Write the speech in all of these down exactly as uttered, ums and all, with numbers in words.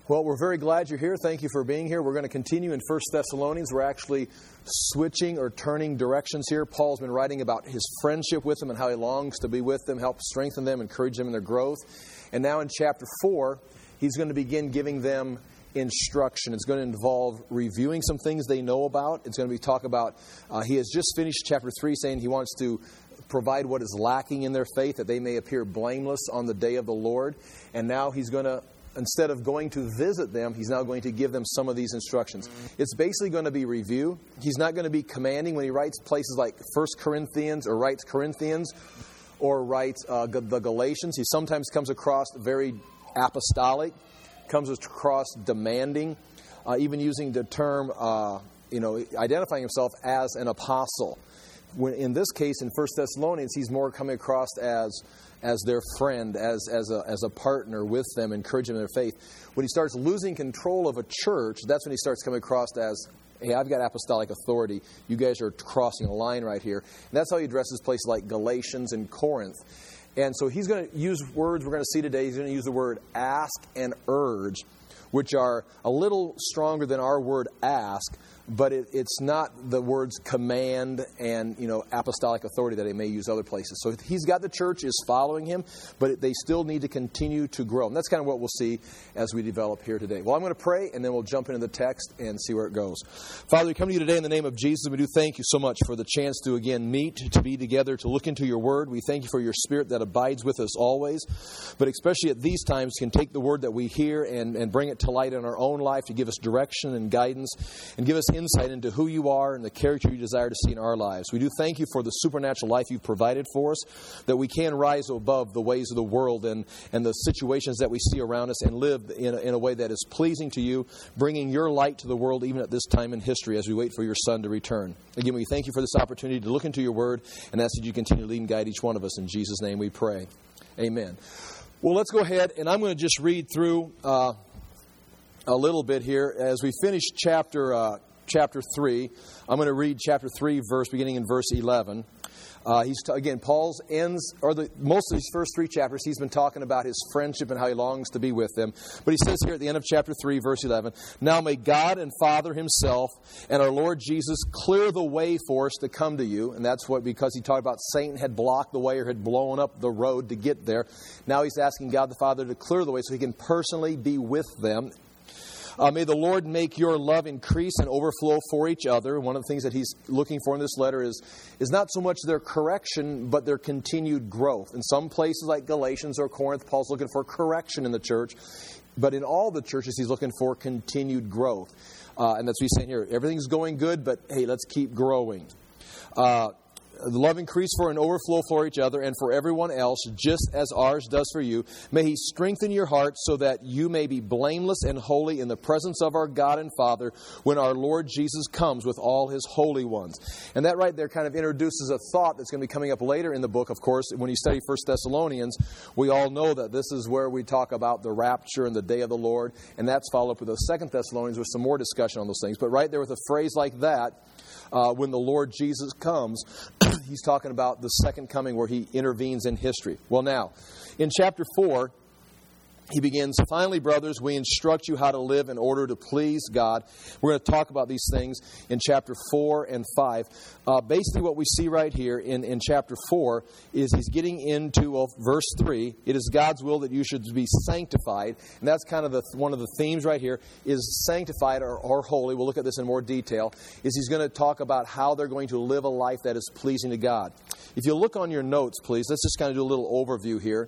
Well, we're very glad you're here. Thank you for being here. We're going to continue in First Thessalonians. We're actually switching or turning directions here. Paul's been writing about his friendship with them and how he longs to be with them, help strengthen them, encourage them in their growth. And now in chapter four, he's going to begin giving them instruction. It's going to involve reviewing some things they know about. It's going to be talk about, uh, he has just finished chapter three saying he wants to provide what is lacking in their faith, that they may appear blameless on the day of the Lord. And now he's going to, instead of going to visit them, he's now going to give them some of these instructions. It's basically going to be review. He's not going to be commanding when he writes places like First Corinthians or writes Corinthians or writes uh, the Galatians. He sometimes comes across very apostolic, comes across demanding, uh, even using the term, uh, you know, identifying himself as an apostle. When in this case, in First Thessalonians, he's more coming across as as their friend, as as a as a partner with them, encouraging them in their faith. When he starts losing control of a church, that's when he starts coming across as, hey, I've got apostolic authority. You guys are crossing a line right here. And that's how he addresses places like Galatians and Corinth. And so he's going to use words we're going to see today. He's going to use the word ask and urge, which are a little stronger than our word ask, but it, it's not the words command and, you know, apostolic authority that he may use other places. So he's got the church is following him, but they still need to continue to grow. And that's kind of what we'll see as we develop here today. Well, I'm going to pray, and then we'll jump into the text and see where it goes. Father, we come to you today in the name of Jesus, and we do thank you so much for the chance to, again, meet, to be together, to look into your word. We thank you for your Spirit that abides with us always, but especially at these times can take the word that we hear and, and bring it to light in our own life to give us direction and guidance and give us insight into who you are and the character you desire to see in our lives. We do thank you for the supernatural life you've provided for us, that we can rise above the ways of the world and, and the situations that we see around us and live in a, in a way that is pleasing to you, bringing your light to the world even at this time in history as we wait for your Son to return. Again, we thank you for this opportunity to look into your word and ask that you continue to lead and guide each one of us. In Jesus' name we pray. Amen. Well, let's go ahead, and I'm going to just read through uh, a little bit here as we finish chapter uh, chapter three. I'm going to read chapter three, verse beginning in verse eleven. Uh, he's t- again, Paul's ends, or the most of these first three chapters, he's been talking about his friendship and how he longs to be with them. But he says here at the end of chapter three, verse eleven, "Now may God and Father himself and our Lord Jesus clear the way for us to come to you." And that's what, because he talked about Satan had blocked the way or had blown up the road to get there. Now he's asking God the Father to clear the way so he can personally be with them. Uh, may the Lord make your love increase and overflow for each other. One of the things that he's looking for in this letter is, is not so much their correction, but their continued growth. In some places like Galatians or Corinth, Paul's looking for correction in the church. But in all the churches, he's looking for continued growth. Uh, and that's what he's saying here. Everything's going good, but hey, let's keep growing. Uh The love increase for an overflow for each other and for everyone else, just as ours does for you. May he strengthen your heart so that you may be blameless and holy in the presence of our God and Father when our Lord Jesus comes with all his holy ones. And that right there kind of introduces a thought that's going to be coming up later in the book, of course. When you study First Thessalonians, we all know that this is where we talk about the rapture and the day of the Lord. And that's followed up with the Second Thessalonians with some more discussion on those things. But right there with a phrase like that, Uh, when the Lord Jesus comes, he's talking about the second coming where he intervenes in history. Well, now, in chapter four, he begins, "Finally, brothers, we instruct you how to live in order to please God." We're going to talk about these things in chapter four and five. Uh, basically, what we see right here in, in chapter four is he's getting into well, verse three. It is God's will that you should be sanctified. And that's kind of the, one of the themes right here, is sanctified or, or holy. We'll look at this in more detail. Is he's going to talk about how they're going to live a life that is pleasing to God. If you look on your notes, please, let's just kind of do a little overview here.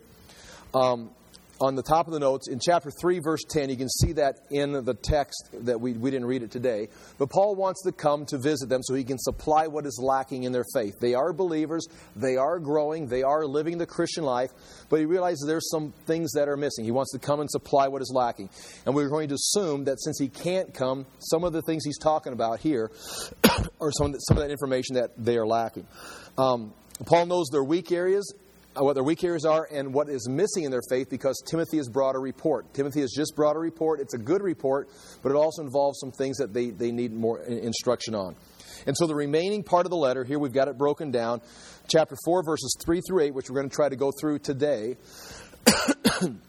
Um, On the top of the notes, in chapter three, verse ten, you can see that in the text that we, we didn't read it today. But Paul wants to come to visit them so he can supply what is lacking in their faith. They are believers. They are growing. They are living the Christian life. But he realizes there's some things that are missing. He wants to come and supply what is lacking. And we're going to assume that since he can't come, some of the things he's talking about here are some of, the, some of that information that they are lacking. Um, Paul knows their weak areas, what their weak areas are, and what is missing in their faith, because Timothy has brought a report. Timothy has just brought a report. It's a good report, but it also involves some things that they, they need more instruction on. And so the remaining part of the letter, here we've got it broken down, chapter four, verses three through eight, which we're going to try to go through today.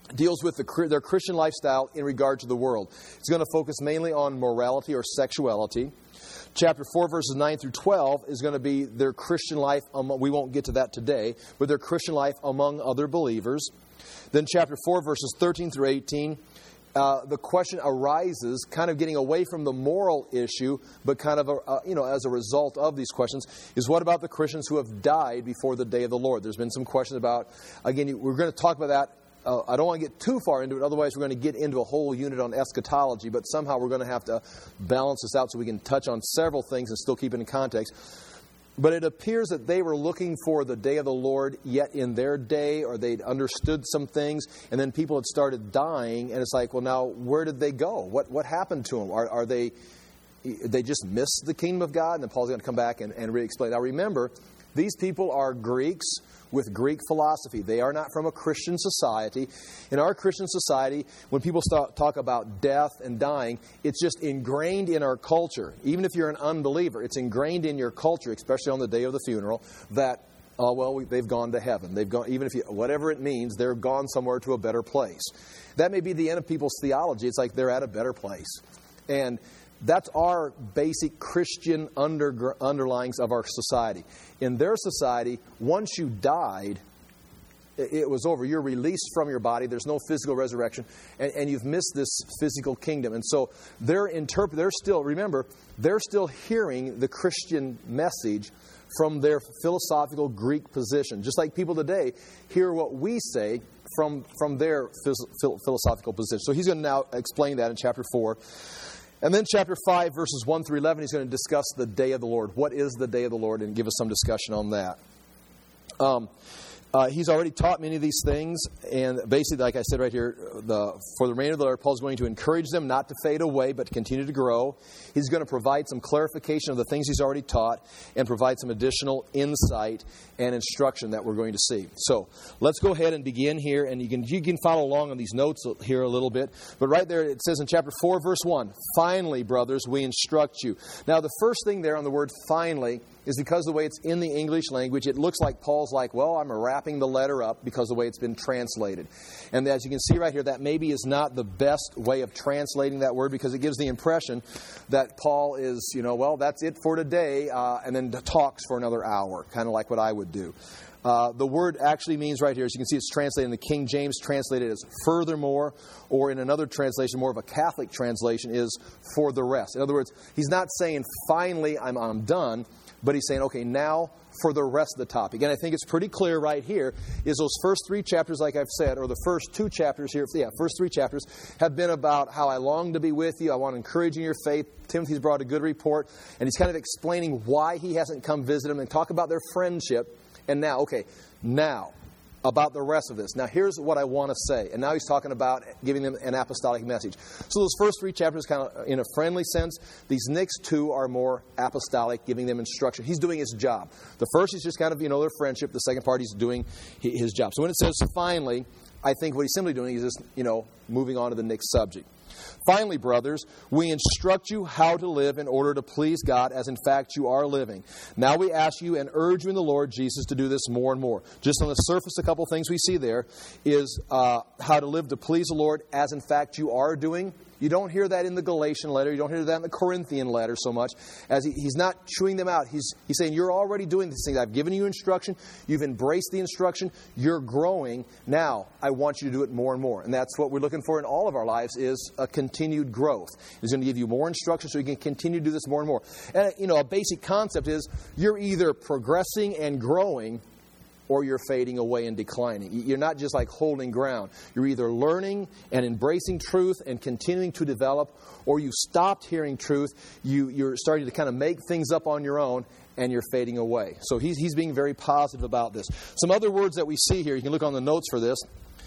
deals with the, their Christian lifestyle in regard to the world. It's going to focus mainly on morality or sexuality. Chapter four, verses nine through twelve is going to be their Christian life. Among, we won't get to that today, but their Christian life among other believers. Then chapter four, verses thirteen through eighteen, uh, the question arises, kind of getting away from the moral issue, but kind of, a, uh, you know, as a result of these questions, is what about the Christians who have died before the day of the Lord? There's been some questions about, again, we're going to talk about that. Uh, I don't want to get too far into it, otherwise we're going to get into a whole unit on eschatology, but somehow we're going to have to balance this out so we can touch on several things and still keep it in context. But it appears that they were looking for the day of the Lord yet in their day, or they'd understood some things, and then people had started dying, and it's like, well, now, where did they go? What what happened to them? Are, are they they just missed the kingdom of God? And then Paul's going to come back and, and re-explain. Now, remember, these people are Greeks with Greek philosophy. They are not from a Christian society. In our Christian society, when people start, talk about death and dying, it's just ingrained in our culture. Even if you're an unbeliever, it's ingrained in your culture, especially on the day of the funeral, that, oh, well, we, they've gone to heaven. They've gone, even if you, whatever it means, they're gone somewhere to a better place. That may be the end of people's theology. It's like they're at a better place. And that's our basic Christian under, underlyings of our society. In their society, once you died, it was over. You're released from your body. There's no physical resurrection. And, and you've missed this physical kingdom. And so they're interpret. They're still, remember, they're still hearing the Christian message from their philosophical Greek position. Just like people today hear what we say from, from their philosophical position. So he's going to now explain that in chapter four. And then chapter five, verses one through eleven, he's going to discuss the day of the Lord. What is the day of the Lord? And give us some discussion on that. Um, uh, he's already taught many of these things. And basically, like I said right here, the, for the remainder of the letter, Paul's going to encourage them not to fade away, but to continue to grow. He's going to provide some clarification of the things he's already taught and provide some additional insight and instruction that we're going to see. So let's go ahead and begin here. And you can, you can follow along on these notes here a little bit. But right there it says in chapter four, verse one, "Finally, brothers, we instruct you." Now the first thing there on the word "finally" is because the way it's in the English language, it looks like Paul's like, well, I'm wrapping the letter up because of the way it's been translated. And as you can see right here, that maybe is not the best way of translating that word, because it gives the impression that Paul is, you know, well, that's it for today, uh, and then talks for another hour, kind of like what I would do. Uh, the word actually means right here, as you can see, it's translated in the King James, translated as furthermore, or in another translation, more of a Catholic translation, is for the rest. In other words, he's not saying, finally, I'm, I'm done, but he's saying, okay, now for the rest of the topic. And I think it's pretty clear right here is those first three chapters, like I've said, or the first two chapters here, yeah, first three chapters have been about how I long to be with you. I want to encourage you in your faith. Timothy's brought a good report. And he's kind of explaining why he hasn't come visit him and talk about their friendship. And now, okay, now about the rest of this. Now, here's what I want to say. And now he's talking about giving them an apostolic message. So those first three chapters kind of in a friendly sense. These next two are more apostolic, giving them instruction. He's doing his job. The first is just kind of, you know, their friendship. The second part, he's doing his job. So when it says finally, I think what he's simply doing is just, you know, moving on to the next subject. Finally, brothers, we instruct you how to live in order to please God, as in fact you are living. Now we ask you and urge you in the Lord Jesus to do this more and more. Just on the surface, a couple things we see there is uh, how to live to please the Lord, as in fact you are doing. You don't hear that in the Galatian letter. You don't hear that in the Corinthian letter so much. As he, he's not chewing them out. He's, he's saying, you're already doing these things. I've given you instruction. You've embraced the instruction. You're growing. Now, I want you to do it more and more. And that's what we're looking for in all of our lives, is a continued growth. He's going to give you more instruction so you can continue to do this more and more. And, you know, a basic concept is you're either progressing and growing, or you're fading away and declining. You're not just like holding ground. You're either learning and embracing truth and continuing to develop, or you stopped hearing truth, you, you're starting to kind of make things up on your own, and you're fading away. So he's, he's being very positive about this. Some other words that we see here, you can look on the notes for this.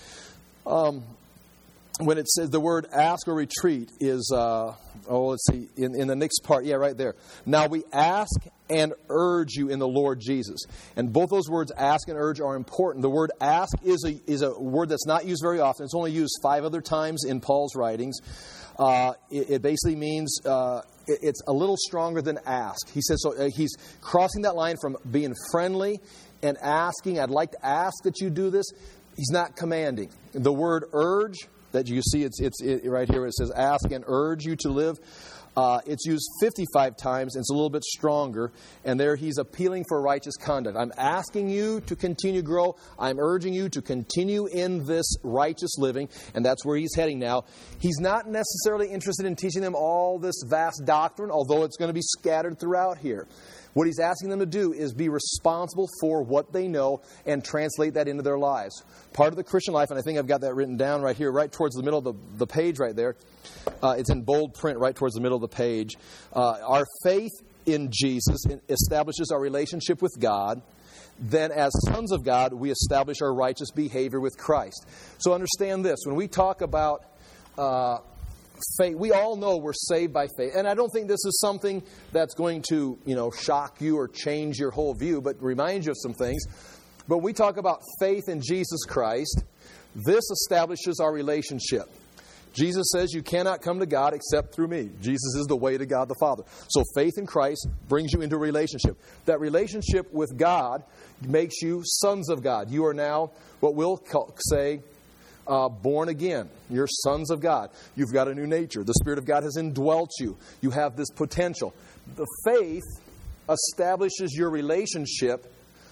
Um, when it says the word ask or retreat is, uh, oh, let's see, in, in the next part, yeah, right there. Now we ask and urge you in the Lord Jesus. And both those words, ask and urge, are important. The word ask is a, is a word that's not used very often. It's only used five other times in Paul's writings. Uh, it, it basically means uh, it, it's a little stronger than ask. He says so. Uh, he's crossing that line from being friendly and asking, I'd like to ask that you do this. He's not commanding. The word urge, that you see, it's it's it, right here. It says, ask and urge you to live. Uh, it's used fifty-five times, and it's a little bit stronger. And there he's appealing for righteous conduct. I'm asking you to continue to grow. I'm urging you to continue in this righteous living. And that's where he's heading now. He's not necessarily interested in teaching them all this vast doctrine, although it's going to be scattered throughout here. What he's asking them to do is be responsible for what they know and translate that into their lives. Part of the Christian life, and I think I've got that written down right here, right towards the middle of the, the page right there. Uh, it's in bold print right towards the middle of the page. Uh, our faith in Jesus establishes our relationship with God. Then as sons of God, we establish our righteous behavior with Christ. So understand this. When we talk about Uh, faith, we all know we're saved by faith. And I don't think this is something that's going to, you know, shock you or change your whole view, but remind you of some things. But when we talk about faith in Jesus Christ, this establishes our relationship. Jesus says you cannot come to God except through me. Jesus is the way to God the Father. So faith in Christ brings you into a relationship. That relationship with God makes you sons of God. You are now what we'll call, say, Uh, born again. You're sons of God. You've got a new nature. The Spirit of God has indwelt you. You have this potential. The faith establishes your relationship,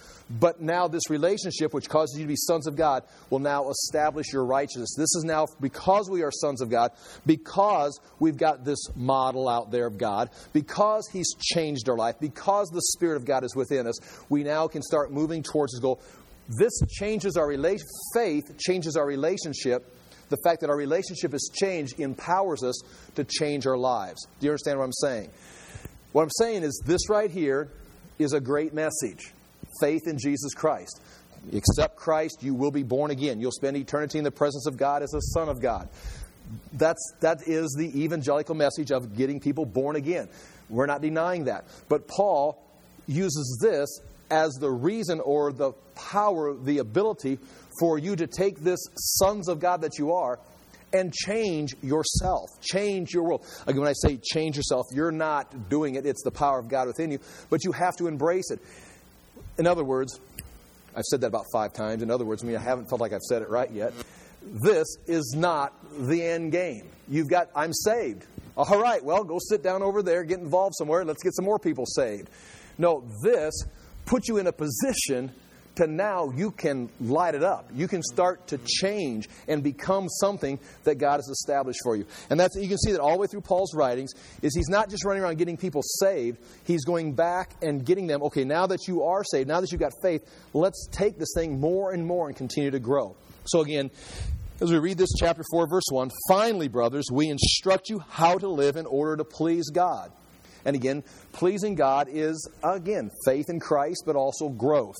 but now this relationship, which causes you to be sons of God, will now establish your righteousness. This is now because we are sons of God, because we've got this model out there of God, because He's changed our life, because the Spirit of God is within us, we now can start moving towards His goal. This changes our relation. Faith changes our relationship. The fact that our relationship is changed empowers us to change our lives. Do you understand what I'm saying? What I'm saying is this right here is a great message. Faith in Jesus Christ. Accept Christ, you will be born again. You'll spend eternity in the presence of God as a son of God. That's, that is the evangelical message of getting people born again. We're not denying that. But Paul uses this as the reason or the power, the ability for you to take this sons of God that you are and change yourself, change your world. Again, when I say change yourself, you're not doing it. It's the power of God within you, but you have to embrace it. In other words, I've said that about five times. In other words, I mean, I haven't felt like I've said it right yet. This is not the end game. You've got, I'm saved. All right, well, go sit down over there, get involved somewhere, let's get some more people saved. No, this put you in a position to now you can light it up. You can start to change and become something that God has established for you. And that's, you can see that all the way through Paul's writings is he's not just running around getting people saved. He's going back and getting them, okay, now that you are saved, now that you've got faith, let's take this thing more and more and continue to grow. So again, as we read this chapter four, verse one, finally, brothers, we instruct you how to live in order to please God. And again, pleasing God is, again, faith in Christ, but also growth.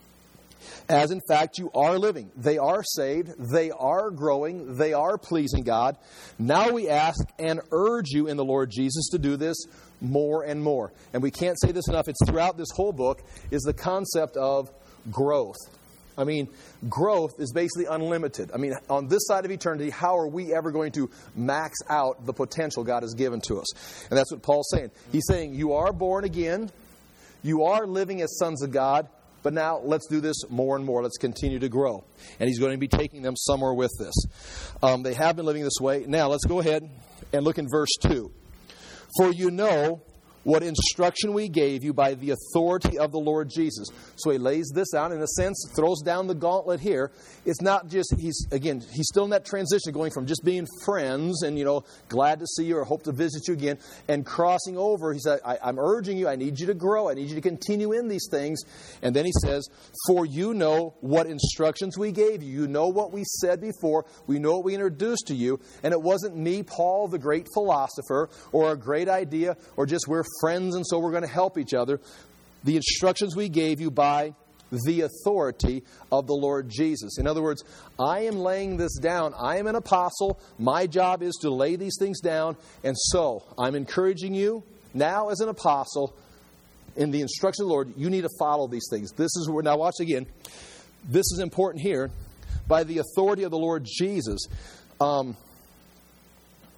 As in fact you are living. They are saved. They are growing. They are pleasing God. Now we ask and urge you in the Lord Jesus to do this more and more. And we can't say this enough. It's throughout this whole book is the concept of growth. I mean, growth is basically unlimited. I mean, on this side of eternity, how are we ever going to max out the potential God has given to us? And that's what Paul's saying. He's saying, you are born again. You are living as sons of God. But now let's do this more and more. Let's continue to grow. And he's going to be taking them somewhere with this. Um, they have been living this way. Now let's go ahead and look in verse two. For you know what instruction we gave you by the authority of the Lord Jesus. So he lays this out, in a sense, throws down the gauntlet here. It's not just, he's again, he's still in that transition going from just being friends and, you know, glad to see you or hope to visit you again, and crossing over. He said, I, I'm urging you, I need you to grow. I need you to continue in these things. And then he says, for you know what instructions we gave you. You know what we said before. We know what we introduced to you. And it wasn't me, Paul, the great philosopher, or a great idea, or just we're friends and so we're going to help each other. The instructions we gave you by the authority of the Lord Jesus. In other words, I am laying this down. I am an apostle. My job is to lay these things down. And so I'm encouraging you now as an apostle, in the instruction of the Lord, you need to follow these things. This is where, now watch again. This is important here. By the authority of the Lord Jesus. Um,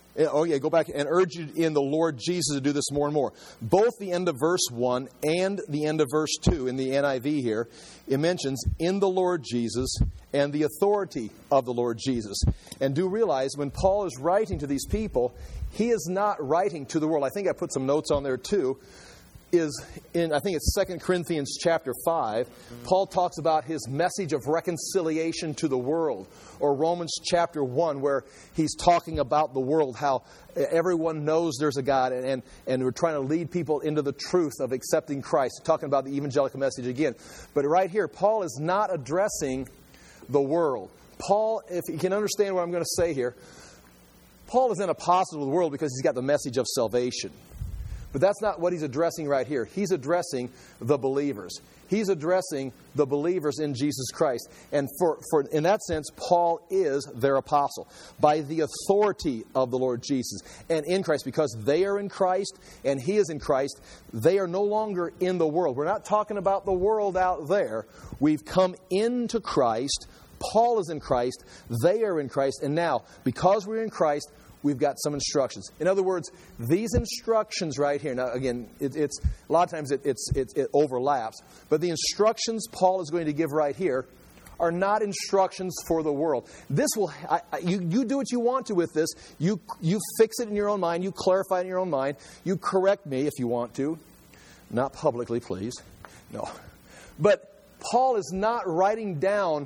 Oh, yeah, go back and urge you in the Lord Jesus to do this more and more. Both the end of verse one and the end of verse two in the N I V here, it mentions in the Lord Jesus and the authority of the Lord Jesus. And do realize when Paul is writing to these people, he is not writing to the world. I think I put some notes on there too. Is in, I think it's Second Corinthians chapter five, Paul talks about his message of reconciliation to the world. Or Romans chapter one, where he's talking about the world, how everyone knows there's a God, and, and, and we're trying to lead people into the truth of accepting Christ, talking about the evangelical message again. But right here, Paul is not addressing the world. Paul, if you can understand what I'm going to say here, Paul is an apostle of the world because he's got the message of salvation. But that's not what he's addressing right here. He's addressing the believers. He's addressing the believers in Jesus Christ. And for, for in that sense, Paul is their apostle by the authority of the Lord Jesus and in Christ, because they are in Christ and he is in Christ. They are no longer in the world. We're not talking about the world out there. We've come into Christ. Paul is in Christ. They are in Christ. And now, because we're in Christ, we've got some instructions. In other words, these instructions right here. Now, again, it, it's a lot of times it, it's, it, it overlaps. But the instructions Paul is going to give right here are not instructions for the world. This will I, I, you, you do what you want to with this. You you fix it in your own mind. You clarify it in your own mind. You correct me if you want to, not publicly, please. No, but Paul is not writing down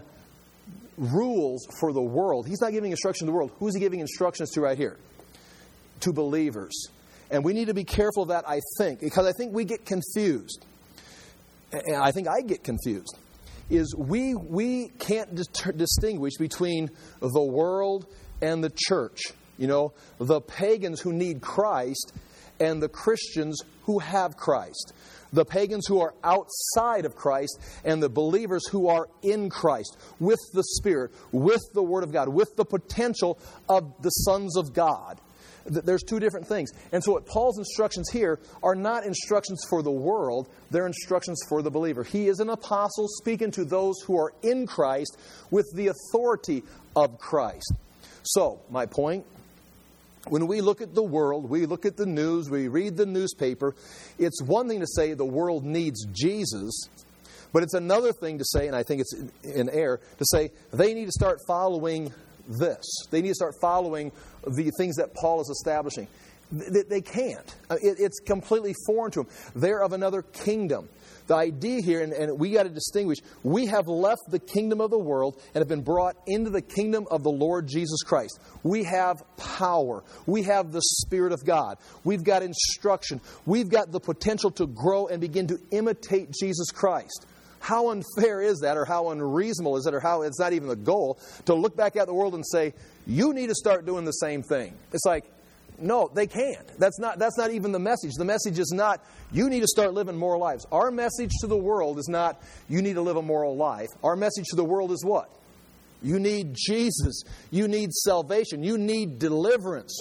rules for the world. He's not giving instruction to the world. Who's he giving instructions to right here? To believers. And we need to be careful of that, I think, because I think we get confused. And I think I get confused. Is we we can't dis- distinguish between the world and the church. You know, the pagans who need Christ and the Christians who have Christ. The pagans who are outside of Christ and the believers who are in Christ with the Spirit, with the Word of God, with the potential of the sons of God. There's two different things. And so what Paul's instructions here are not instructions for the world, they're instructions for the believer. He is an apostle speaking to those who are in Christ with the authority of Christ. So, my point, when we look at the world, we look at the news, we read the newspaper, it's one thing to say the world needs Jesus, but it's another thing to say, and I think it's in error, to say they need to start following this. They need to start following the things that Paul is establishing. They can't. It's completely foreign to them. They're of another kingdom. The idea here, and, and we got to distinguish, we have left the kingdom of the world and have been brought into the kingdom of the Lord Jesus Christ. We have power. We have the Spirit of God. We've got instruction. We've got the potential to grow and begin to imitate Jesus Christ. How unfair is that, or how unreasonable is it, or how it's not even the goal, to look back at the world and say, you need to start doing the same thing. It's like, no, they can't. That's not, that's not even the message. The message is not, you need to start living moral lives. Our message to the world is not, you need to live a moral life. Our message to the world is what? You need Jesus. You need salvation. You need deliverance.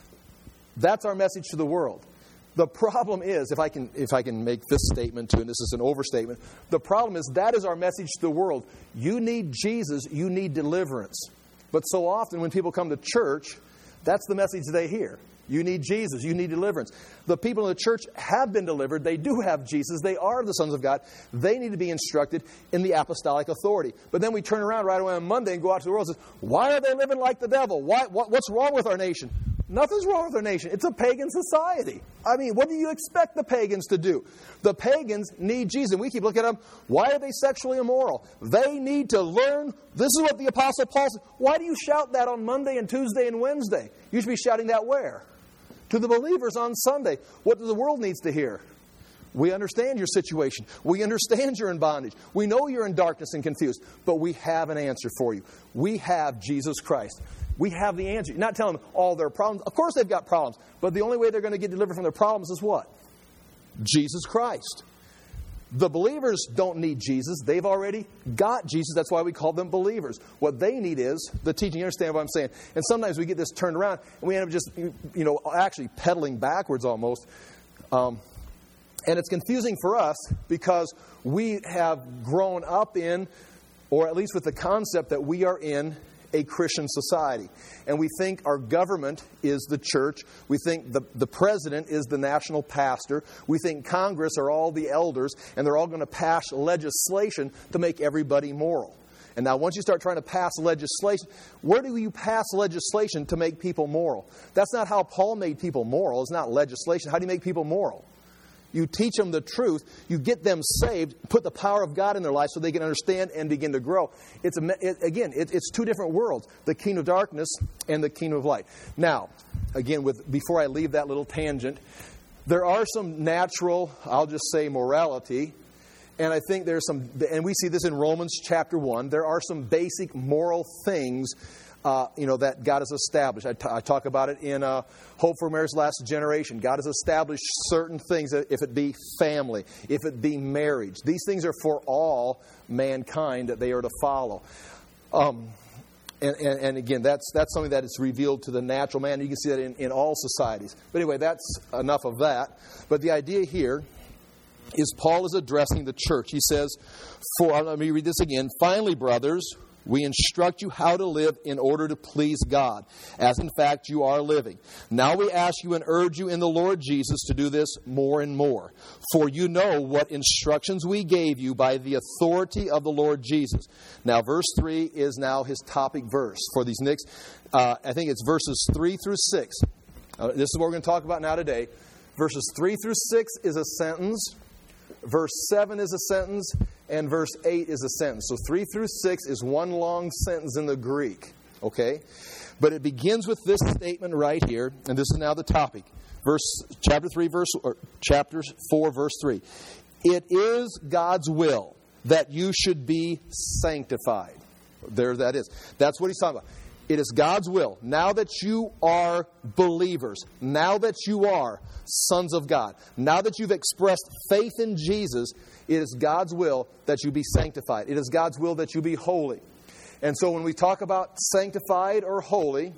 That's our message to the world. The problem is, if I can if I can make this statement too, and this is an overstatement, the problem is that is our message to the world. You need Jesus, you need deliverance. But so often when people come to church, that's the message they hear. You need Jesus, you need deliverance. The people in the church have been delivered. They do have Jesus. They are the sons of God. They need to be instructed in the apostolic authority. But then we turn around right away on Monday and go out to the world and say, why are they living like the devil? Why, what, what's wrong with our nation? Nothing's wrong with our nation. It's a pagan society. I mean, what do you expect the pagans to do? The pagans need Jesus. And we keep looking at them. Why are they sexually immoral? They need to learn. This is what the Apostle Paul said. Why do you shout that on Monday and Tuesday and Wednesday? You should be shouting that where? To the believers on Sunday. What the world needs to hear? We understand your situation. We understand you're in bondage. We know you're in darkness and confused. But we have an answer for you. We have Jesus Christ. We have the answer. You're not telling them all their problems. Of course they've got problems. But the only way they're going to get delivered from their problems is what? Jesus Christ. The believers don't need Jesus. They've already got Jesus. That's why we call them believers. What they need is the teaching. You understand what I'm saying? And sometimes we get this turned around and we end up just, you know, actually pedaling backwards almost. Um, and it's confusing for us because we have grown up in, or at least with the concept that we are in a Christian society. And we think our government is the church. We think the, the president is the national pastor. We think Congress are all the elders, and they're all going to pass legislation to make everybody moral. And now once you start trying to pass legislation, where do you pass legislation to make people moral? That's not how Paul made people moral. It's not legislation. How do you make people moral? You teach them the truth. You get them saved. Put the power of God in their life so they can understand and begin to grow. It's a, it, again, it, it's two different worlds: the kingdom of darkness and the kingdom of light. Now, again, with before I leave that little tangent, there are some natural, I'll just say, morality. And I think there's some, and we see this in Romans chapter one, there are some basic moral things, uh, you know, that God has established. I, t- I talk about it in uh, Hope for America's Last Generation. God has established certain things, if it be family, if it be marriage. These things are for all mankind that they are to follow. Um, and, and, and again, that's that's something that is revealed to the natural man. You can see that in, in all societies. But anyway, that's enough of that. But the idea here is Paul is addressing the church. He says, "For let me read this again. Finally, brothers, we instruct you how to live in order to please God, as in fact you are living. Now we ask you and urge you in the Lord Jesus to do this more and more. For you know what instructions we gave you by the authority of the Lord Jesus." Now verse three is now his topic verse for these next, uh, I think it's verses three through six. Uh, this is what we're going to talk about now today. Verses three through six is a sentence. Verse seven is a sentence, and verse eight is a sentence. So three through six is one long sentence in the Greek. Okay? But it begins with this statement right here, and this is now the topic. Verse chapter three, verse or chapter four, verse three. It is God's will that you should be sanctified. There that is. That's what he's talking about. It is God's will, now that you are believers, now that you are sons of God, now that you've expressed faith in Jesus, it is God's will that you be sanctified. It is God's will that you be holy. And so when we talk about sanctified or holy,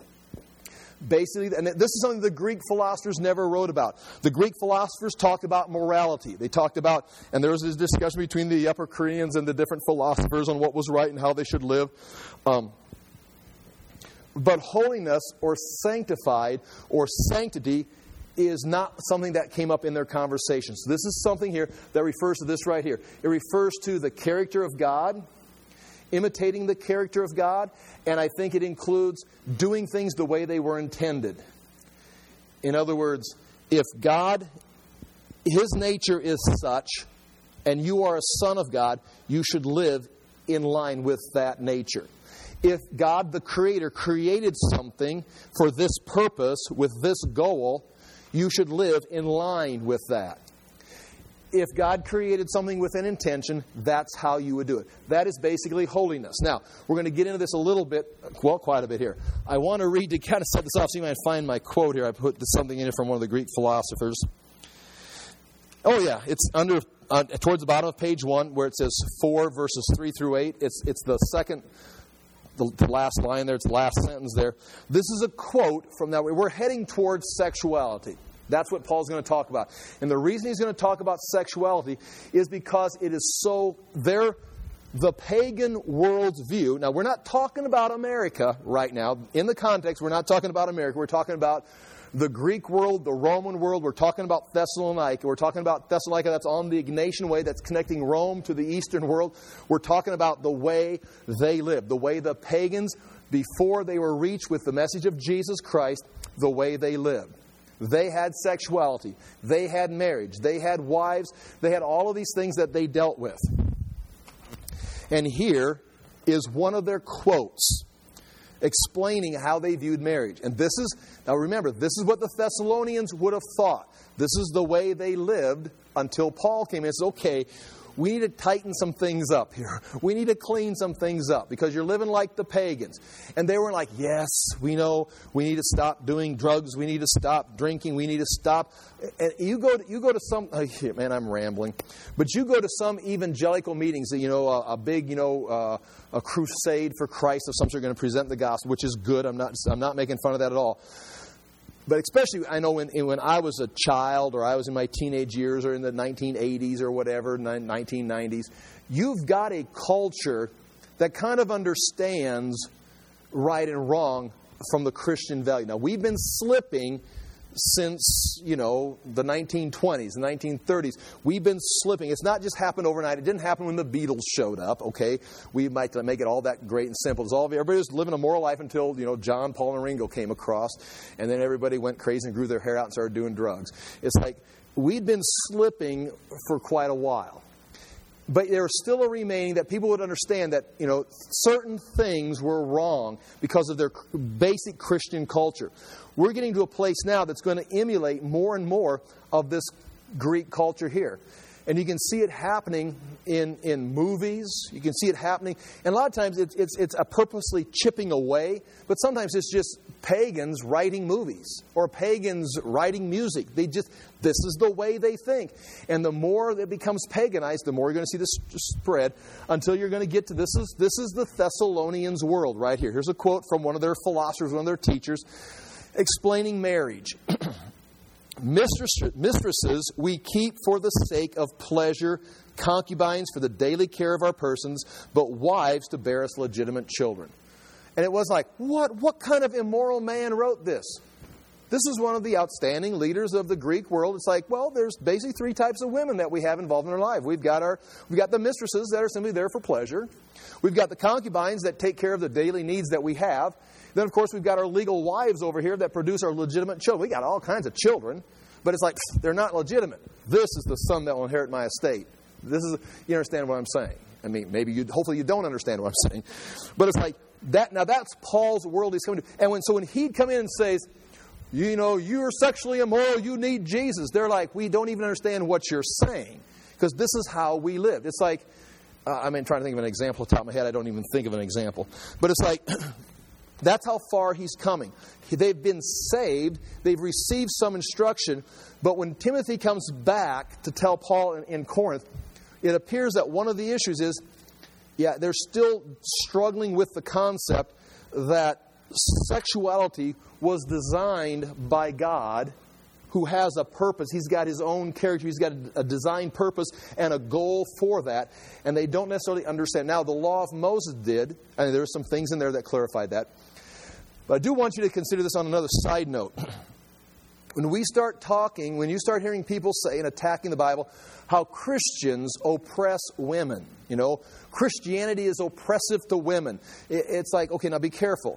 basically, and this is something the Greek philosophers never wrote about. The Greek philosophers talked about morality. They talked about, and there was this discussion between the Epicureans and the different philosophers on what was right and how they should live. Um, But holiness or sanctified or sanctity is not something that came up in their conversations. So this is something here that refers to this right here. It refers to the character of God, imitating the character of God, and I think it includes doing things the way they were intended. In other words, if God, His nature is such, and you are a son of God, you should live in line with that nature. If God, the Creator, created something for this purpose, with this goal, you should live in line with that. If God created something with an intention, that's how you would do it. That is basically holiness. Now, we're going to get into this a little bit, well, quite a bit here. I want to read, to kind of set this off, so you might find my quote here. I put something in it from one of the Greek philosophers. Oh, yeah, it's under uh, towards the bottom of page one, where it says four, verses three through eight. It's, it's the second... The, the last line there, it's the last sentence there. This is a quote from that. We're heading towards sexuality. That's what Paul's going to talk about. And the reason he's going to talk about sexuality is because it is so, they're the pagan world's view. Now, we're not talking about America right now. In the context, we're not talking about America. We're talking about the Greek world, the Roman world. We're talking about Thessalonica. We're talking about Thessalonica that's on the Ignatian Way, that's connecting Rome to the Eastern world. We're talking about the way they lived, the way the pagans, before they were reached with the message of Jesus Christ, the way they lived. They had sexuality. They had marriage. They had wives. They had all of these things that they dealt with. And here is one of their quotes explaining how they viewed marriage. And this is, now remember, this is what the Thessalonians would have thought. This is the way they lived until Paul came in and said, okay, we need to tighten some things up here. We need to clean some things up because you're living like the pagans. And they were like, yes, we know we need to stop doing drugs. We need to stop drinking. We need to stop. And you go to, you go to some, oh, man, I'm rambling. But you go to some evangelical meetings, you know, a, a big, you know, uh, a crusade for Christ of some sort, going to present the gospel, which is good. I'm not, I'm not making fun of that at all. But especially, I know when when I was a child, or I was in my teenage years, or in the nineteen eighties or whatever, nineteen nineties, you've got a culture that kind of understands right and wrong from the Christian value. Now, we've been slipping since, you know, the nineteen twenties, the nineteen thirties. We've been slipping. It's not just happened overnight. It didn't happen when the Beatles showed up, okay? We might make it all that great and simple. It's all, everybody was living a moral life until, you know, John, Paul, and Ringo came across, and then everybody went crazy and grew their hair out and started doing drugs. It's like we'd been slipping for quite a while. But there was still a remaining that people would understand that, you know, certain things were wrong because of their basic Christian culture. We're getting to a place now that's going to emulate more and more of this Greek culture here. And you can see it happening in, in movies. You can see it happening. And a lot of times it's, it's, it's a purposely chipping away. But sometimes it's just pagans writing movies or pagans writing music. They just, this is the way they think. And the more it becomes paganized, the more you're going to see this spread until you're going to get to this is, this is the Thessalonians world right here. Here's a quote from one of their philosophers, one of their teachers, explaining marriage. Mistresses we keep for the sake of pleasure, concubines for the daily care of our persons, but wives to bear us legitimate children. And it was like, what? What kind of immoral man wrote this? This is one of the outstanding leaders of the Greek world. It's like, well, there's basically three types of women that we have involved in our life. We've got our, we've got the mistresses that are simply there for pleasure. We've got the concubines that take care of the daily needs that we have. Then, of course, we've got our legal wives over here that produce our legitimate children. We got all kinds of children, but it's like, they're not legitimate. This is the son that will inherit my estate. This is, you understand what I'm saying? I mean, maybe you, hopefully you don't understand what I'm saying. But it's like, that. Now that's Paul's world he's coming to. And when, so when he'd come in and says, you know, you're sexually immoral, you need Jesus, they're like, we don't even understand what you're saying. Because this is how we lived. It's like, uh, I mean, trying to think of an example off the top of my head. I don't even think of an example. But it's like, that's how far he's coming. They've been saved. They've received some instruction. But when Timothy comes back to tell Paul in, in Corinth, it appears that one of the issues is, yeah, they're still struggling with the concept that sexuality was designed by God, who has a purpose. He's got His own character. He's got a design purpose and a goal for that. And they don't necessarily understand. Now, the law of Moses did, and there are some things in there that clarified that. But I do want you to consider this on another side note. When we start talking, when you start hearing people say and attacking the Bible, how Christians oppress women. You know, Christianity is oppressive to women. It's like, okay, now be careful.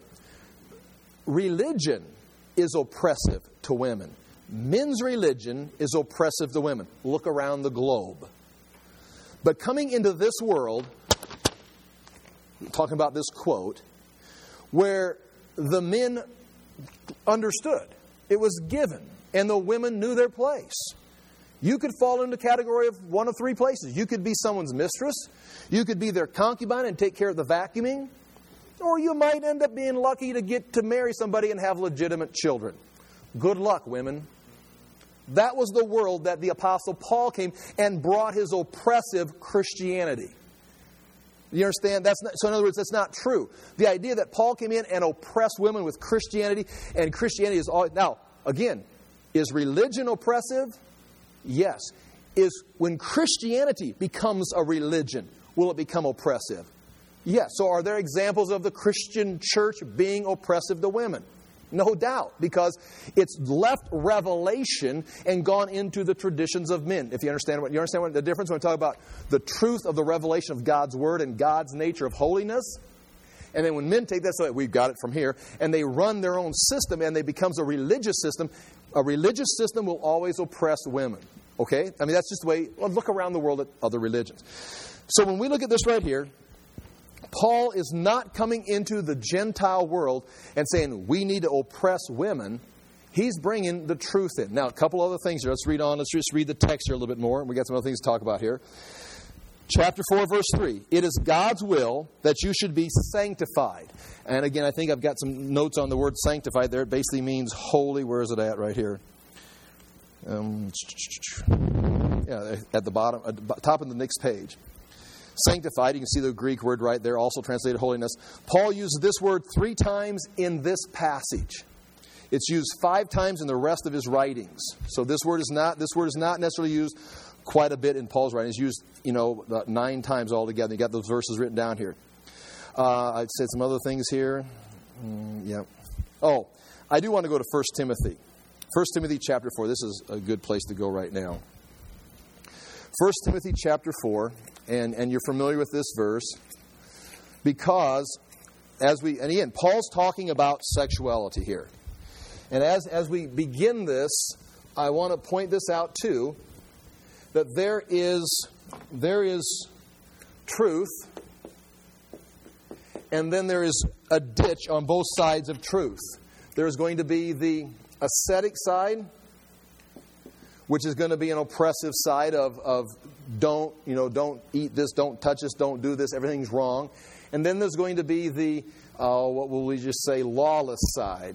Religion is oppressive to women. Men's religion is oppressive to women. Look around the globe. But coming into this world, talking about this quote, where the men understood. It was given. And the women knew their place. You could fall into the category of one of three places. You could be someone's mistress. You could be their concubine and take care of the vacuuming. Or you might end up being lucky to get to marry somebody and have legitimate children. Good luck, women. That was the world that the Apostle Paul came and brought his oppressive Christianity. You understand? That's not, so in other words, that's not true. The idea that Paul came in and oppressed women with Christianity, and Christianity is all... Now, again, is religion oppressive? Yes. Is when Christianity becomes a religion, will it become oppressive? Yes. So are there examples of the Christian church being oppressive to women? No doubt, because it's left revelation and gone into the traditions of men. If you understand what you understand what the difference when we talk about the truth of the revelation of God's Word and God's nature of holiness. And then when men take that, so we've got it from here, and they run their own system and they becomes a religious system, a religious system will always oppress women. Okay? I mean, that's just the way, well, look around the world at other religions. So when we look at this right here, Paul is not coming into the Gentile world and saying, we need to oppress women. He's bringing the truth in. Now, a couple other things here. Let's read on. Let's just read the text here a little bit more. We got some other things to talk about here. Chapter four, verse three. It is God's will that you should be sanctified. And again, I think I've got some notes on the word sanctified there. It basically means holy. Where is it at right here? Um, yeah, at the bottom, at the top of the next page. Sanctified, you can see the Greek word right there, also translated holiness. Paul uses this word three times in this passage. It's used five times in the rest of his writings. So this word is not this word is not necessarily used quite a bit in Paul's writings. It's used, you know, nine times altogether. You got those verses written down here. Uh, I said some other things here. Mm, yeah. Oh, I do want to go to First Timothy. First Timothy chapter four. This is a good place to go right now. First Timothy chapter four, and, and you're familiar with this verse because as we, and again, Paul's talking about sexuality here. And as, as we begin this, I want to point this out too, that there is, there is truth, and then there is a ditch on both sides of truth. There's going to be the ascetic side, which is going to be an oppressive side of, of don't, you know, don't eat this, don't touch this, don't do this, everything's wrong. And then there's going to be the, uh, what will we just say, lawless side.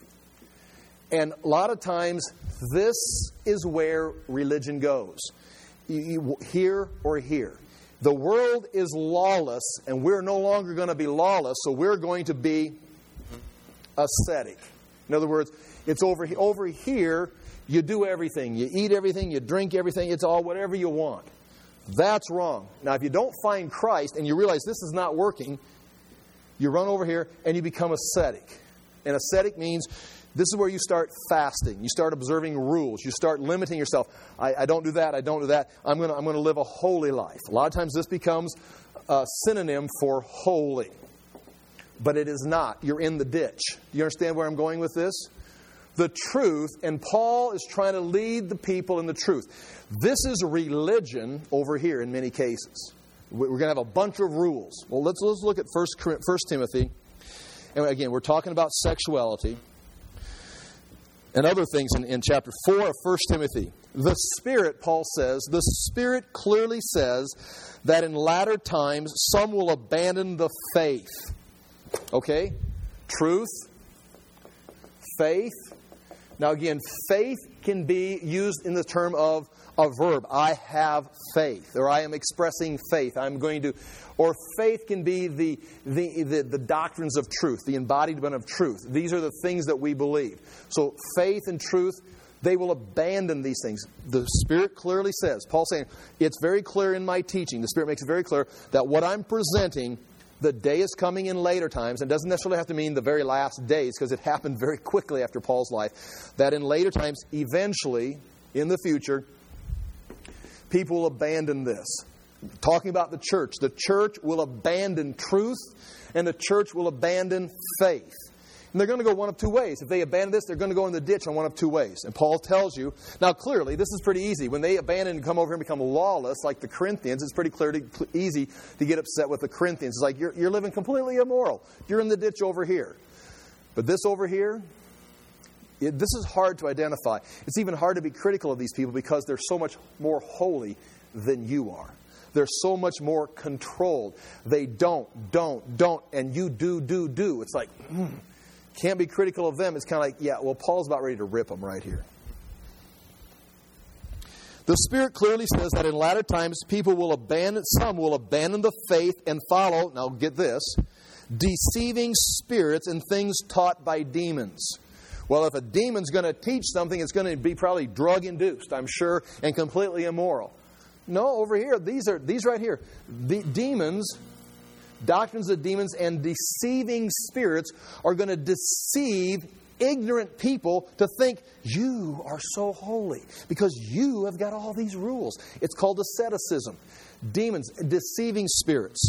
And a lot of times, this is where religion goes. You, you, here or here. The world is lawless, and we're no longer going to be lawless, so we're going to be ascetic. In other words, it's over, over here, you do everything. You eat everything, you drink everything, it's all whatever you want. That's wrong. Now, if you don't find Christ and you realize this is not working, you run over here and you become ascetic. And ascetic means this is where you start fasting. You start observing rules. You start limiting yourself. I, I don't do that. I don't do that. I'm going to I'm going to live a holy life. A lot of times this becomes a synonym for holy. But it is not. You're in the ditch. Do you understand where I'm going with this? The truth, and Paul is trying to lead the people in the truth. This is religion over here in many cases. We're going to have a bunch of rules. Well, let's, let's look at First Timothy. And again, we're talking about sexuality and other things in, in chapter four of First Timothy. The Spirit, Paul says, the Spirit clearly says that in latter times some will abandon the faith. Okay? Truth, faith. Now again, faith can be used in the term of a verb. I have faith, or I am expressing faith. I'm going to, or faith can be the, the, the, the doctrines of truth, the embodiment of truth. These are the things that we believe. So faith and truth, they will abandon these things. The Spirit clearly says, Paul's saying, it's very clear in my teaching, the Spirit makes it very clear that what I'm presenting, the day is coming in later times, and doesn't necessarily have to mean the very last days, because it happened very quickly after Paul's life, that in later times, eventually, in the future, people will abandon this. Talking about the church, the church will abandon truth, and the church will abandon faith. And they're going to go one of two ways. If they abandon this, they're going to go in the ditch on one of two ways. And Paul tells you, now clearly, this is pretty easy. When they abandon and come over here and become lawless, like the Corinthians, it's pretty clear to, easy to get upset with the Corinthians. It's like, you're, you're living completely immoral. You're in the ditch over here. But this over here, it, this is hard to identify. It's even hard to be critical of these people because they're so much more holy than you are. They're so much more controlled. They don't, don't, don't, and you do, do, do. It's like, hmm. Can't be critical of them. It's kind of like, yeah, well, Paul's about ready to rip them right here. The Spirit clearly says that in latter times people will abandon, some will abandon the faith and follow, now get this, deceiving spirits and things taught by demons. Well, if a demon's going to teach something, it's going to be probably drug-induced, I'm sure, and completely immoral. No, over here, these are these right here. The demons... Doctrines of demons and deceiving spirits are going to deceive ignorant people to think you are so holy because you have got all these rules. It's called asceticism. Demons, deceiving spirits.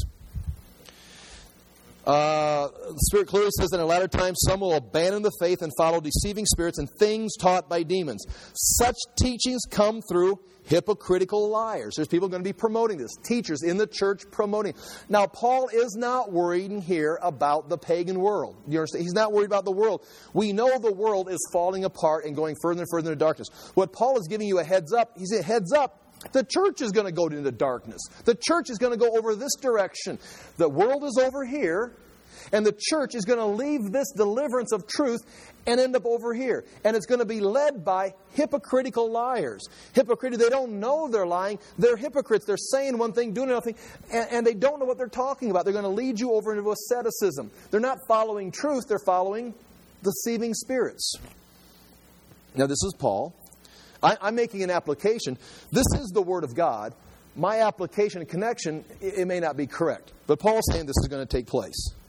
Uh, the Spirit clearly says that in latter times some will abandon the faith and follow deceiving spirits and things taught by demons. Such teachings come through hypocritical liars. There's people going to be promoting this. Teachers in the church promoting. Now, Paul is not worried here about the pagan world. You understand? He's not worried about the world. We know the world is falling apart and going further and further into darkness. What Paul is giving you a heads up, he's a heads up. The church is going to go into darkness. The church is going to go over this direction. The world is over here, and the church is going to leave this deliverance of truth and end up over here. And it's going to be led by hypocritical liars. Hypocrite, they don't know they're lying. They're hypocrites. They're saying one thing, doing another thing, and, and they don't know what they're talking about. They're going to lead you over into asceticism. They're not following truth. They're following deceiving spirits. Now, this is Paul. I, I'm making an application. This is the Word of God. My application and connection, it, it may not be correct. But Paul's saying this is going to take place.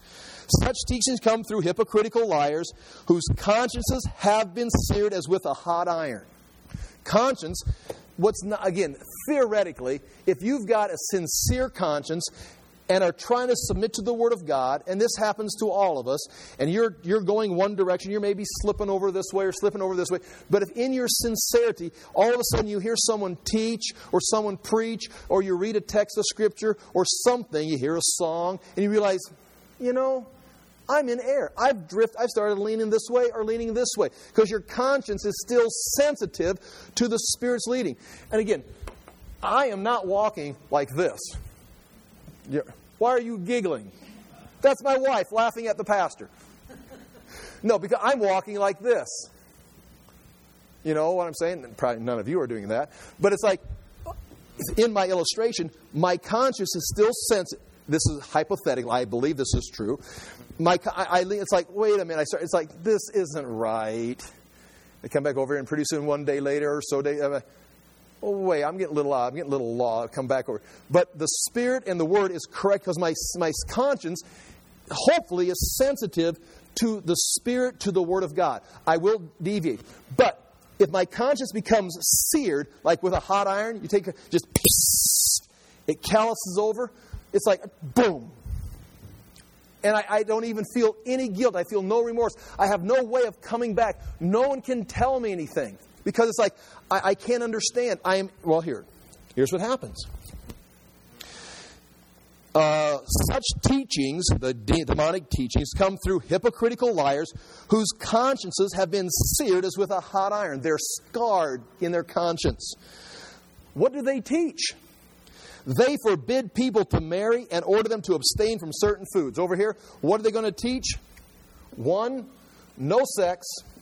Such teachings come through hypocritical liars whose consciences have been seared as with a hot iron. Conscience, what's not, again, theoretically, if you've got a sincere conscience and are trying to submit to the Word of God, and this happens to all of us, and you're you're going one direction, you're maybe slipping over this way or slipping over this way, but if in your sincerity, all of a sudden you hear someone teach or someone preach, or you read a text of Scripture or something, you hear a song, and you realize, you know, I'm in error. I've drifted. I've started leaning this way or leaning this way. Because your conscience is still sensitive to the Spirit's leading. And again, I am not walking like this. You're, why are you giggling? That's my wife laughing at the pastor. No, because I'm walking like this. You know what I'm saying? Probably none of you are doing that. But it's like, in my illustration, my conscience is still sensitive. This is hypothetical. I believe this is true. My, I, I, it's like, wait a minute. I start, it's like, this isn't right. I come back over here, and pretty soon, one day later or so, day, I'm like, oh, wait, I'm getting a little odd. I'm getting a little law. I come back over. But the Spirit and the Word is correct because my, my conscience, hopefully, is sensitive to the Spirit, to the Word of God. I will deviate. But if my conscience becomes seared, like with a hot iron, you take a, just, it calluses over. It's like, boom. And I, I don't even feel any guilt. I feel no remorse. I have no way of coming back. No one can tell me anything. Because it's like, I, I can't understand. I am, well, here. Here's what happens. Uh, such teachings, the de- demonic teachings, come through hypocritical liars whose consciences have been seared as with a hot iron. They're scarred in their conscience. What do they teach? They forbid people to marry and order them to abstain from certain foods. Over here, what are they going to teach? One, no sex,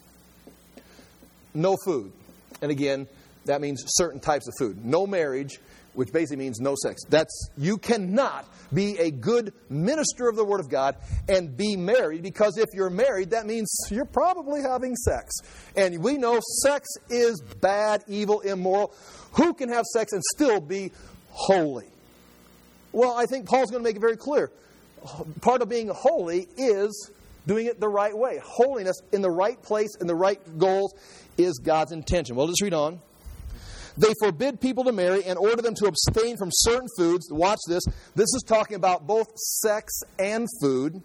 no food. And again, that means certain types of food. No marriage, which basically means no sex. That's, you cannot be a good minister of the Word of God and be married, because if you're married, that means you're probably having sex. And we know sex is bad, evil, immoral. Who can have sex and still be holy? Well, I think Paul's going to make it very clear. Part of being holy is doing it the right way. Holiness in the right place, in the right goals, is God's intention. Well, let's read on. They forbid people to marry and order them to abstain from certain foods. Watch this. This is talking about both sex and food,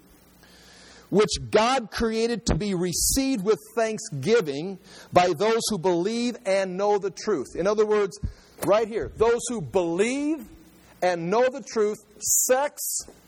which God created to be received with thanksgiving by those who believe and know the truth. In other words, right here, those who believe and know the truth, sex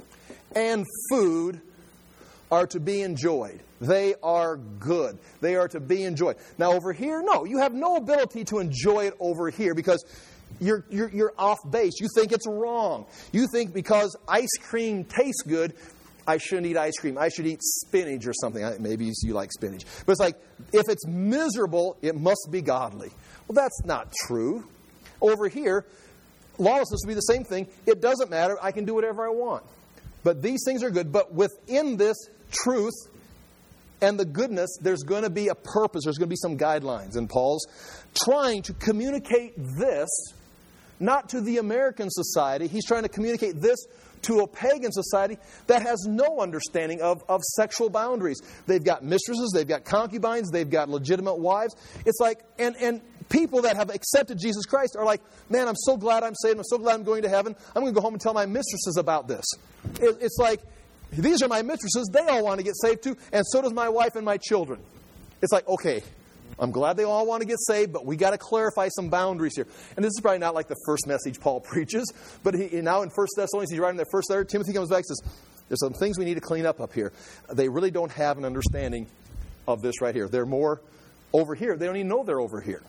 and food are to be enjoyed. They are good. They are to be enjoyed. Now over here, no, you have no ability to enjoy it over here because you're, you're, you're off base. You think it's wrong. You think because ice cream tastes good, I shouldn't eat ice cream. I should eat spinach or something. Maybe you like spinach. But it's like, if it's miserable, it must be godly. Well, that's not true. Over here, lawlessness would be the same thing. It doesn't matter. I can do whatever I want. But these things are good. But within this truth and the goodness, there's going to be a purpose. There's going to be some guidelines. And Paul's trying to communicate this, not to the American society. He's trying to communicate this to a pagan society that has no understanding of, of sexual boundaries. They've got mistresses, they've got concubines, they've got legitimate wives. It's like, and, and people that have accepted Jesus Christ are like, man, I'm so glad I'm saved. I'm so glad I'm going to heaven. I'm going to go home and tell my mistresses about this. It, it's like, these are my mistresses. They all want to get saved too. And so does my wife and my children. It's like, okay, I'm glad they all want to get saved, but we got to clarify some boundaries here. And this is probably not like the first message Paul preaches, but he, now in First Thessalonians, he's writing that first letter. Timothy comes back and says, there's some things we need to clean up up here. They really don't have an understanding of this right here. They're more over here. They don't even know they're over here.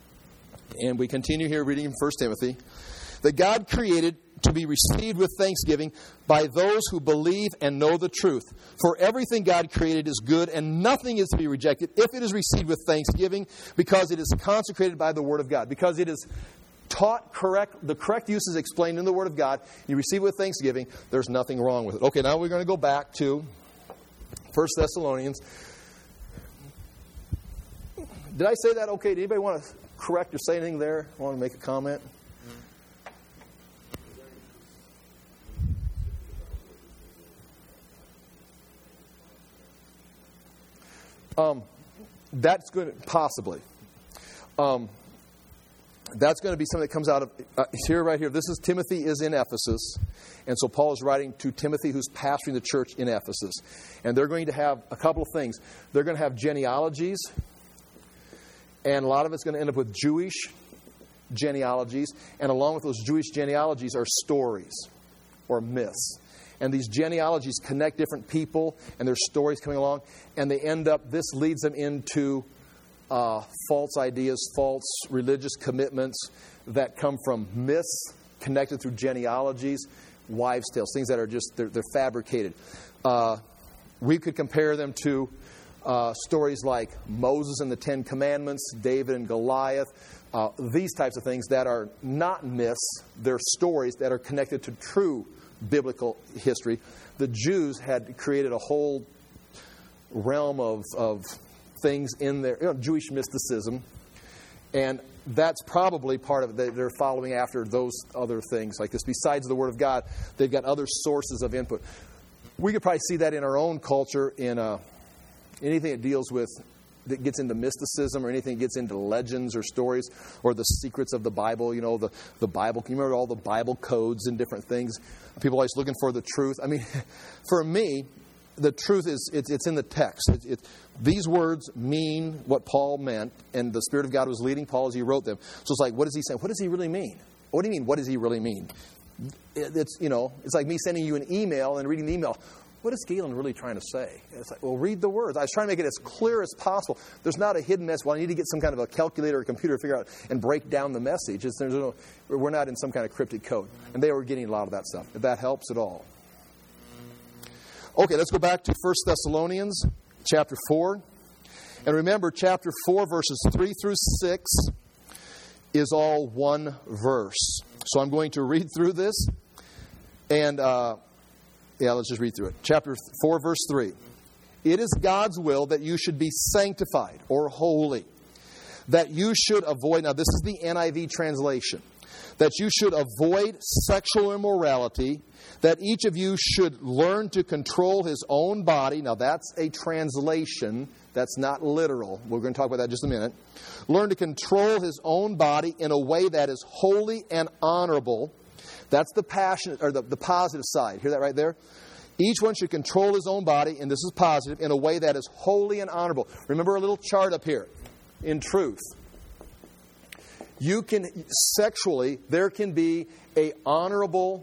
And we continue here reading in First Timothy. That God created to be received with thanksgiving by those who believe and know the truth. For everything God created is good, and nothing is to be rejected if it is received with thanksgiving, because it is consecrated by the Word of God. Because it is taught correct, the correct use is explained in the Word of God. You receive it with thanksgiving. There's nothing wrong with it. Okay, now we're going to go back to First Thessalonians. Did I say that okay? Did anybody want to correct or say anything there? Want to make a comment? Um, that's going to, possibly. Um, that's going to be something that comes out of, uh, here, right here. This is, Timothy is in Ephesus. And so Paul is writing to Timothy, who's pastoring the church in Ephesus. And they're going to have a couple of things. They're going to have genealogies. And a lot of it's going to end up with Jewish genealogies. And along with those Jewish genealogies are stories or myths. And these genealogies connect different people and their stories coming along. And they end up, this leads them into uh, false ideas, false religious commitments that come from myths connected through genealogies, wives' tales, things that are just, they're, they're fabricated. Uh, we could compare them to uh, stories like Moses and the Ten Commandments, David and Goliath, uh, these types of things that are not myths. They're stories that are connected to true biblical history. The Jews had created a whole realm of, of things in their, you know, Jewish mysticism, and that's probably part of it. They're following after those other things like this. Besides the Word of God, they've got other sources of input. We could probably see that in our own culture, in uh, anything that deals with, that gets into mysticism, or anything that gets into legends or stories, or the secrets of the Bible. You know, the, the Bible. Can you remember all the Bible codes and different things? People are always looking for the truth. I mean, for me, the truth is, it's, it's in the text. It, it, these words mean what Paul meant, and the Spirit of God was leading Paul as he wrote them. So it's like, what is he saying? What does he really mean? What do you mean, what does he really mean? It, it's, you know, it's like me sending you an email and reading the email. What is Galen really trying to say? It's like, well, read the words. I was trying to make it as clear as possible. There's not a hidden message. Well, I need to get some kind of a calculator or computer to figure out and break down the message. It's, there's no, we're not in some kind of cryptic code. And they were getting a lot of that stuff. If that helps at all. Okay, let's go back to First Thessalonians chapter four. And remember, chapter four, verses three through six is all one verse. So I'm going to read through this. And, uh, yeah, let's just read through it. Chapter four, verse three. It is God's will that you should be sanctified or holy. That you should avoid, now this is the N I V translation. That you should avoid sexual immorality. That each of you should learn to control his own body. Now that's a translation. That's not literal. We're going to talk about that in just a minute. Learn to control his own body in a way that is holy and honorable. That's the passionate, or the, the positive side. Hear that right there? Each one should control his own body, and this is positive, in a way that is holy and honorable. Remember a little chart up here. In truth, you can, sexually, there can be a honorable,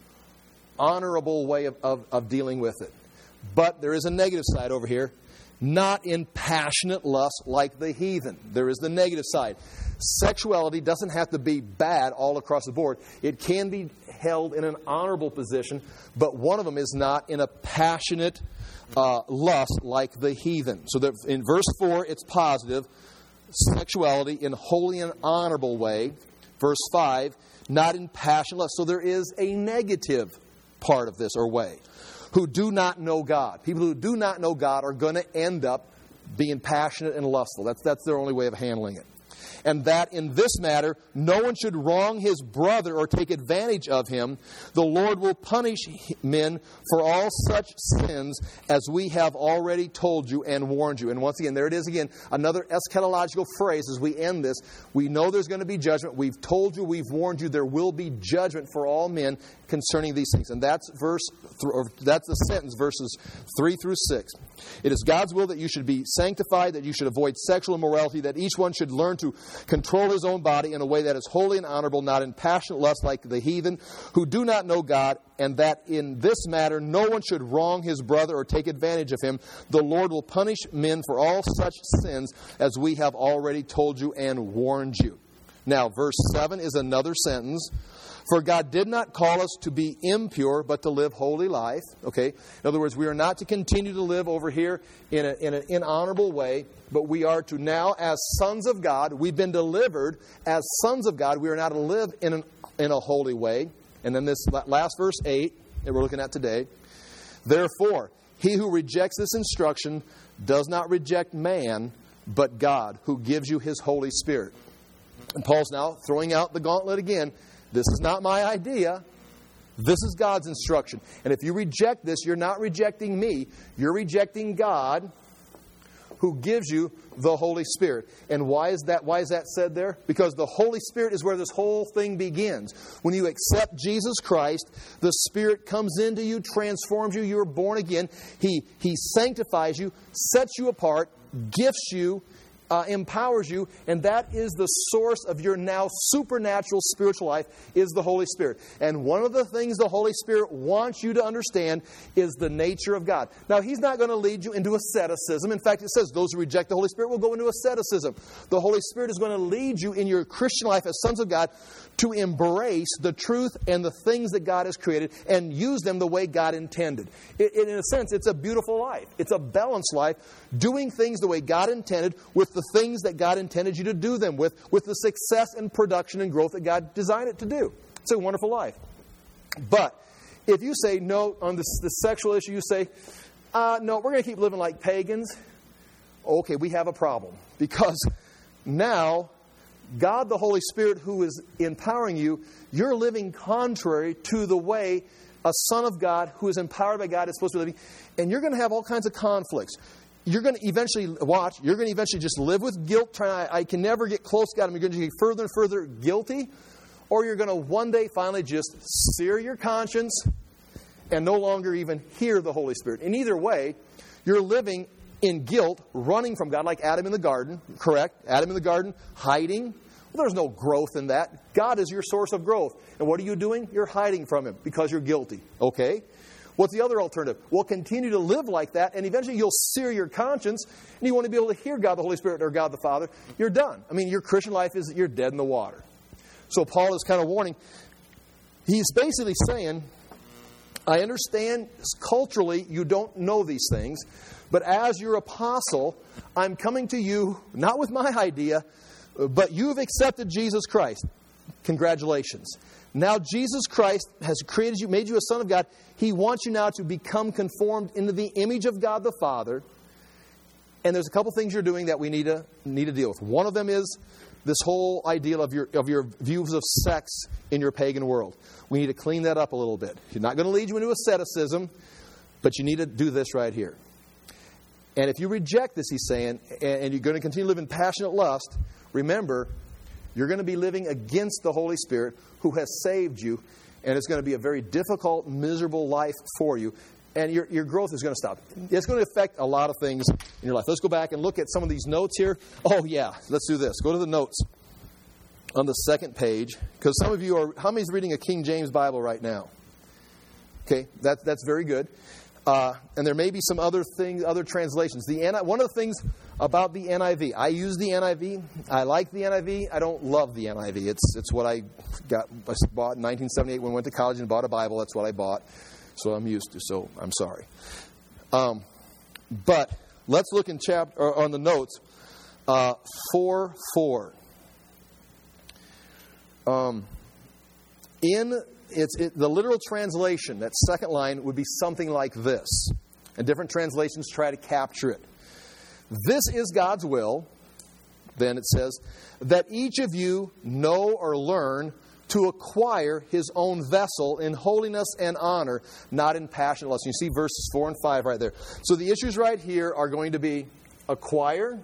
honorable way of, of, of dealing with it. But there is a negative side over here. Not in passionate lust like the heathen. There is the negative side. Sexuality doesn't have to be bad all across the board. It can be held in an honorable position, but one of them is not in a passionate uh, lust like the heathen. So that in verse four, it's positive. Sexuality in holy and honorable way. Verse five, not in passionate lust. So there is a negative part of this, or way. Who do not know God. People who do not know God are going to end up being passionate and lustful. That's, that's their only way of handling it. And that in this matter, no one should wrong his brother or take advantage of him. The Lord will punish men for all such sins as we have already told you and warned you. And once again, there it is again, another eschatological phrase as we end this. We know there's going to be judgment. We've told you, we've warned you, there will be judgment for all men concerning these things. And that's verse, or that's the sentence, verses three through six. It is God's will that you should be sanctified, that you should avoid sexual immorality, that each one should learn to control his own body in a way that is holy and honorable, not in passionate lust like the heathen who do not know God, and that in this matter no one should wrong his brother or take advantage of him. The Lord will punish men for all such sins as we have already told you and warned you. Now, verse seven is another sentence. For God did not call us to be impure, but to live holy life. Okay? In other words, we are not to continue to live over here in, a, in an inhonorable way, but we are to now, as sons of God, we've been delivered as sons of God. We are now to live in, an, in a holy way. And then this last verse eight that we're looking at today. Therefore, he who rejects this instruction does not reject man, but God, who gives you his Holy Spirit. And Paul's now throwing out the gauntlet again. This is not my idea. This is God's instruction. And if you reject this, you're not rejecting me. You're rejecting God, who gives you the Holy Spirit. And why is that? Why is that said there? Because the Holy Spirit is where this whole thing begins. When you accept Jesus Christ, the Spirit comes into you, transforms you, you're born again. He, he sanctifies you, sets you apart, gifts you, Uh, empowers you, and that is the source of your now supernatural spiritual life, is the Holy Spirit. And one of the things the Holy Spirit wants you to understand is the nature of God. Now, He's not going to lead you into asceticism. In fact, it says those who reject the Holy Spirit will go into asceticism. The Holy Spirit is going to lead you in your Christian life as sons of God to embrace the truth and the things that God has created and use them the way God intended. It, it, in a sense, it's a beautiful life. It's a balanced life, doing things the way God intended with the things that God intended you to do them with, with the success and production and growth that God designed it to do. It's a wonderful life. But if you say no on this, this sexual issue, you say, uh, no, we're going to keep living like pagans. Okay, we have a problem. Because now, God, the Holy Spirit, who is empowering you, you're living contrary to the way a son of God who is empowered by God is supposed to be living. And you're going to have all kinds of conflicts. You're going to eventually, watch, you're going to eventually just live with guilt. Try, I can never get close to God. You're going to get further and further guilty. Or you're going to one day finally just sear your conscience and no longer even hear the Holy Spirit. In either way, you're living in guilt, running from God, like Adam in the garden, correct? Adam in the garden, hiding. Well, there's no growth in that. God is your source of growth. And what are you doing? You're hiding from Him because you're guilty. Okay? What's the other alternative? Well, continue to live like that, and eventually you'll sear your conscience, and you want to be able to hear God the Holy Spirit or God the Father. You're done. I mean, your Christian life is, you're dead in the water. So Paul is kind of warning. He's basically saying, I understand culturally you don't know these things, but as your apostle, I'm coming to you, not with my idea, but you've accepted Jesus Christ. Congratulations. Now Jesus Christ has created you, made you a son of God. He wants you now to become conformed into the image of God the Father. And there's a couple things you're doing that we need to need to deal with. One of them is this whole idea of your of your views of sex in your pagan world. We need to clean that up a little bit. It's not going to lead you into asceticism, but you need to do this right here. And if you reject this, he's saying, and you're going to continue to live in passionate lust, remember, you're going to be living against the Holy Spirit who has saved you, and it's going to be a very difficult, miserable life for you, and your, your growth is going to stop. It's going to affect a lot of things in your life. Let's go back and look at some of these notes here. Oh, yeah, let's do this. Go to the notes on the second page, because some of you are, how many's reading a King James Bible right now? Okay, that, that's very good. Uh, and there may be some other things, other translations. The one of the things about the N I V, I use the N I V. I like the N I V. I don't love the N I V. It's it's what I got. I bought in nineteen seventy-eight when I went to college and bought a Bible. That's what I bought. So I'm used to. So I'm sorry. Um, but let's look in chapter or on the notes. Uh, four four. Um, in It's it, the literal translation, that second line, would be something like this. And different translations try to capture it. This is God's will, then it says, that each of you know or learn to acquire his own vessel in holiness and honor, not in passionate lust. You see verses four and five right there. So the issues right here are going to be acquire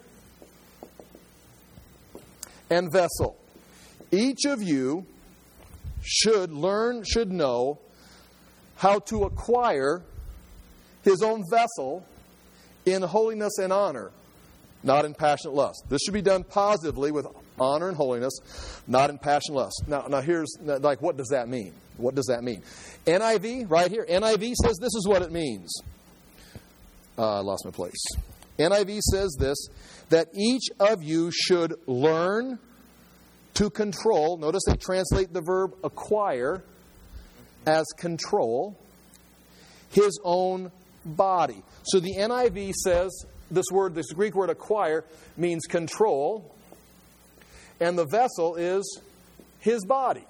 and vessel. Each of you should learn, should know how to acquire his own vessel in holiness and honor, not in passionate lust. This should be done positively with honor and holiness, not in passionate lust. Now, now here's, like, what does that mean? What does that mean? N I V, right here, N I V says this is what it means. Uh, I lost my place. N I V says this, that each of you should learn to control. Notice they translate the verb acquire as control his own body. So the N I V says this word, this Greek word acquire, means control, and the vessel is his body.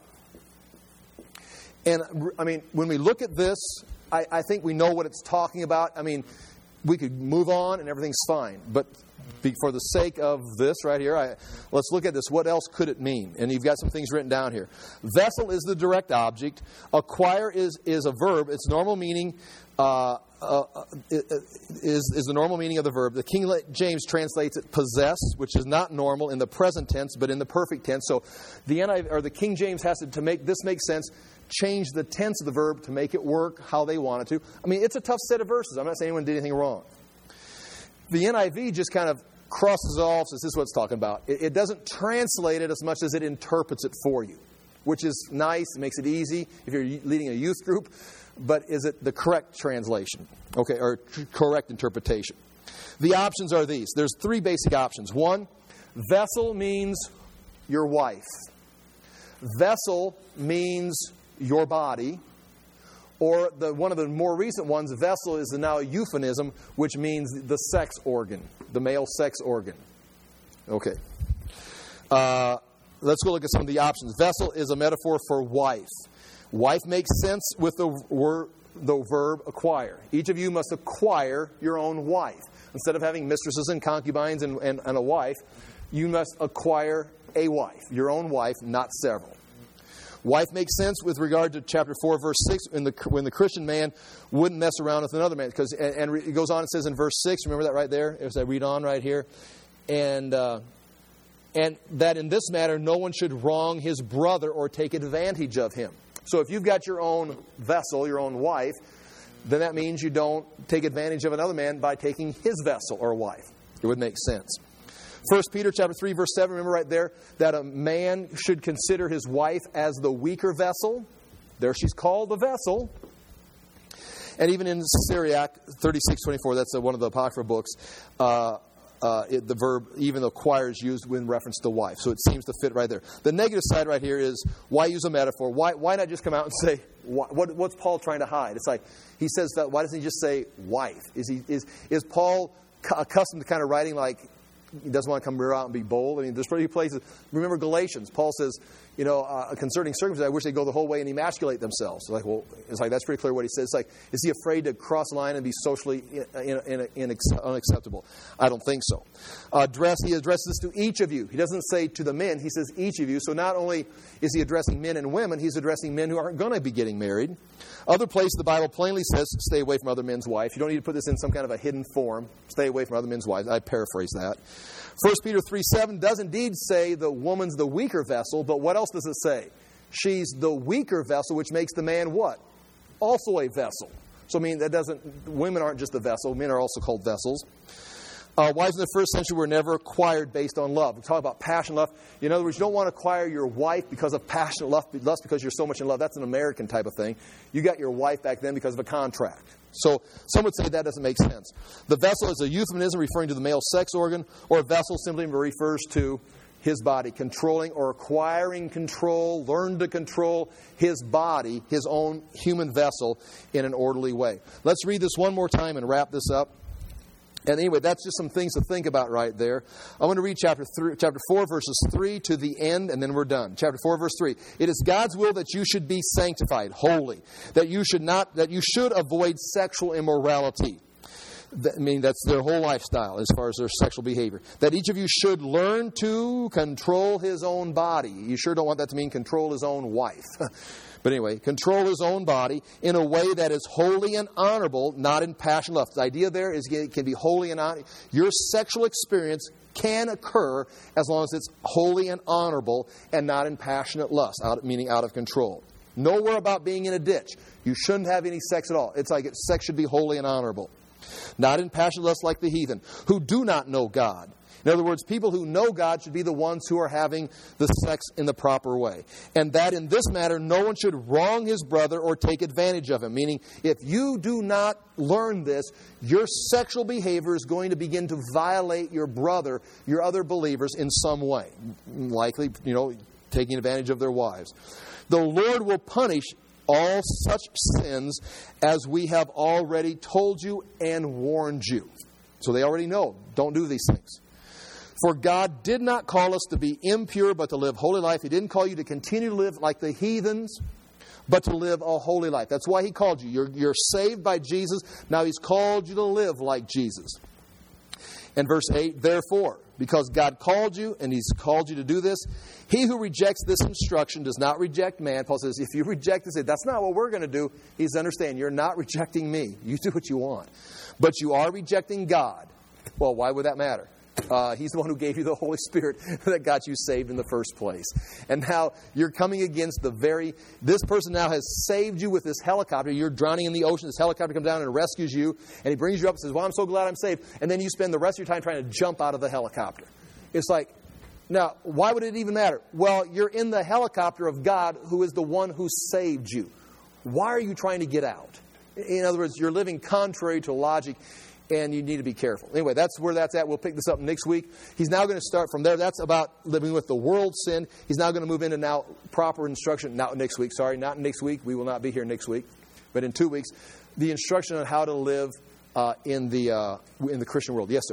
And I mean, when we look at this, I, I think we know what it's talking about. I mean, we could move on and everything's fine. But For the sake of this right here, I, let's look at this. What else could it mean? And you've got some things written down here. Vessel is the direct object. Acquire is, is a verb. Its normal meaning uh, uh, is, is the normal meaning of the verb. The King James translates it possess, which is not normal in the present tense, but in the perfect tense. So the N I V or the King James has to, to make this make sense, change the tense of the verb to make it work how they want it to. I mean, it's a tough set of verses. I'm not saying anyone did anything wrong. The N I V just kind of crosses it off, says this is what it's talking about. It, it doesn't translate it as much as it interprets it for you, which is nice. It makes it easy if you're leading a youth group. But is it the correct translation? Okay, or t- correct interpretation? The options are these. There's three basic options. One, vessel means your wife. Vessel means your body. Or the one of the more recent ones, vessel is now a euphemism, which means the sex organ, the male sex organ. Okay. Uh, let's go look at some of the options. Vessel is a metaphor for wife. Wife makes sense with the word, the verb acquire. Each of you must acquire your own wife. Instead of having mistresses and concubines and, and, and a wife, you must acquire a wife, your own wife, not several. Wife makes sense with regard to chapter four, verse six, when the, when the Christian man wouldn't mess around with another man. Because, and, and it goes on, it says in verse six, remember that right there? As I read on right here. And, uh, and that in this matter, no one should wrong his brother or take advantage of him. So if you've got your own vessel, your own wife, then that means you don't take advantage of another man by taking his vessel or wife. It would make sense. First Peter chapter three, verse seven, remember right there, that a man should consider his wife as the weaker vessel. There she's called the vessel. And even in Syriac thirty-six twenty-four, that's one of the Apocrypha books, uh, uh, it, the verb, even acquire, is used in reference to wife. So it seems to fit right there. The negative side right here is, why use a metaphor? Why, why not just come out and say, what, what, what's Paul trying to hide? It's like, he says that, why doesn't he just say wife? Is, he, is, is Paul accustomed to kind of writing like, he doesn't want to come out and be bold? I mean, there's pretty places. Remember Galatians. Paul says, you know, uh, concerning circumcision, I wish they'd go the whole way and emasculate themselves. Like, well, it's like, that's pretty clear what he says. It's like, is he afraid to cross the line and be socially in, in, in, in unacceptable? I don't think so. Uh, address, he addresses this to each of you. He doesn't say to the men. He says each of you. So not only is he addressing men and women, he's addressing men who aren't going to be getting married. Other places, the Bible plainly says, stay away from other men's wives. You don't need to put this in some kind of a hidden form. Stay away from other men's wives. I paraphrase that. First Peter three seven does indeed say the woman's the weaker vessel, but what else does it say? She's the weaker vessel, which makes the man what? Also a vessel. So, I mean, that doesn't, women aren't just a vessel. Men are also called vessels. Uh, wives in the first century were never acquired based on love. We talk about passion, love. In other words, you don't want to acquire your wife because of passionate love, lust because you're so much in love. That's an American type of thing. You got your wife back then because of a contract. So some would say that doesn't make sense. The vessel is a euphemism referring to the male sex organ, or a vessel simply refers to his body, controlling or acquiring control, learn to control his body, his own human vessel, in an orderly way. Let's read this one more time and wrap this up. And anyway, that's just some things to think about right there. I'm going to read chapter three, chapter four, verses three to the end, and then we're done. Chapter four, verse three. It is God's will that you should be sanctified, holy, that you should not, that you should avoid sexual immorality. That, I mean, that's their whole lifestyle as far as their sexual behavior. That each of you should learn to control his own body. You sure don't want that to mean control his own wife. But anyway, control his own body in a way that is holy and honorable, not in passion lust. The idea there is it can be holy and honorable. Your sexual experience can occur as long as it's holy and honorable and not in passionate lust, out, meaning out of control. Nowhere about being in a ditch. You shouldn't have any sex at all. It's like it, sex should be holy and honorable. Not in passionate lust like the heathen, who do not know God. In other words, people who know God should be the ones who are having the sex in the proper way. And that in this matter, no one should wrong his brother or take advantage of him. Meaning, if you do not learn this, your sexual behavior is going to begin to violate your brother, your other believers in some way. Likely, you know, taking advantage of their wives. The Lord will punish all such sins as we have already told you and warned you. So they already know. Don't do these things. For God did not call us to be impure, but to live holy life. He didn't call you to continue to live like the heathens, but to live a holy life. That's why He called you. You're, you're saved by Jesus. Now He's called you to live like Jesus. And verse eight, therefore, because God called you and He's called you to do this, he who rejects this instruction does not reject man. Paul says, if you reject this, that's not what we're going to do. He's understand, you're not rejecting me. You do what you want. But you are rejecting God. Well, why would that matter? Uh, he's the one who gave you the Holy Spirit that got you saved in the first place. And now you're coming against the very... This person now has saved you with this helicopter. You're drowning in the ocean. This helicopter comes down and rescues you. And he brings you up and says, well, I'm so glad I'm saved. And then you spend the rest of your time trying to jump out of the helicopter. It's like, now, why would it even matter? Well, you're in the helicopter of God who is the one who saved you. Why are you trying to get out? In other words, you're living contrary to logic. And you need to be careful. Anyway, that's where that's at. We'll pick this up next week. He's now going to start from there. That's about living with the world sin. He's now going to move into now proper instruction. Not next week, sorry. Not next week. We will not be here next week. But in two weeks, the instruction on how to live uh, in the uh, in the Christian world. Yes, sir.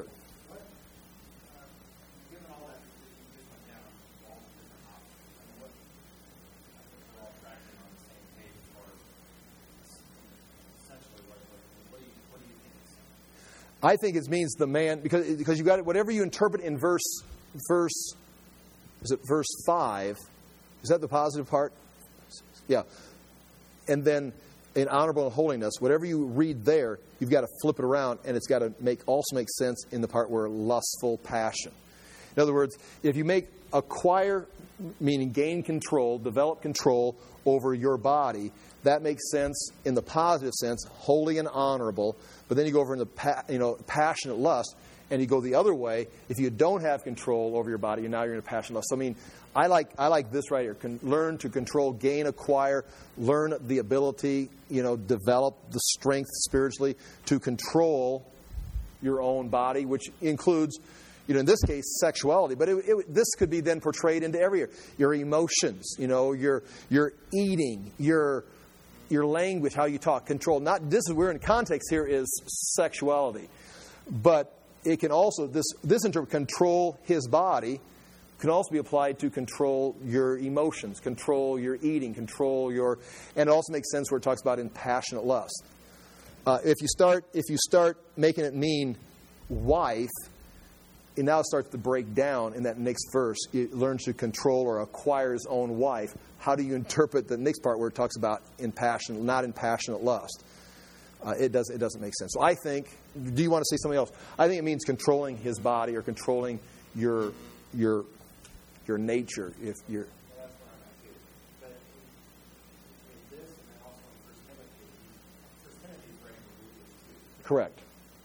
I think it means the man, because because you got it, whatever you interpret in verse, verse, is it verse five? Is that the positive part? Yeah. And then in honorable and holiness, whatever you read there, you've got to flip it around, and it's got to make also make sense in the part where lustful passion. In other words, if you make acquire, meaning gain control, develop control over your body, that makes sense in the positive sense, holy and honorable. But then you go over in the pa- you know passionate lust, and you go the other way. If you don't have control over your body, you're now you're in a passionate lust. So, I mean, I like I like this right here. Can learn to control, gain, acquire, learn the ability, you know, develop the strength spiritually to control your own body, which includes, you know, in this case, sexuality. But it, it, this could be then portrayed into every area. Your emotions, you know, your your eating, your your language, how you talk, control. Not this is we're in context here is sexuality, but it can also this this interpret control his body can also be applied to control your emotions, control your eating, control your, and it also makes sense where it talks about in passionate lust. Uh, if you start if you start making it mean wife, it now starts to break down in that next verse. It learns to control or acquire his own wife. How do you interpret the next part where it talks about in passion, not in passionate lust? Uh, it doesn't. It doesn't make sense. So I think. Do you want to say something else? I think it means controlling his body or controlling your your your nature. If you're. Well, that's what I'm at too. But in this, and then also in First Timothy, First Timothy is writing to believers too. Correct.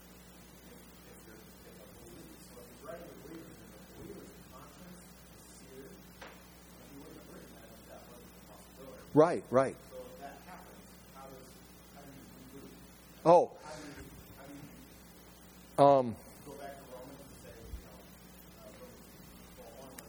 Right, right. So if that happens, how does how do you conclude? Oh. How do you, how do you Um. go back to Romans and say, you know, uh, well, one was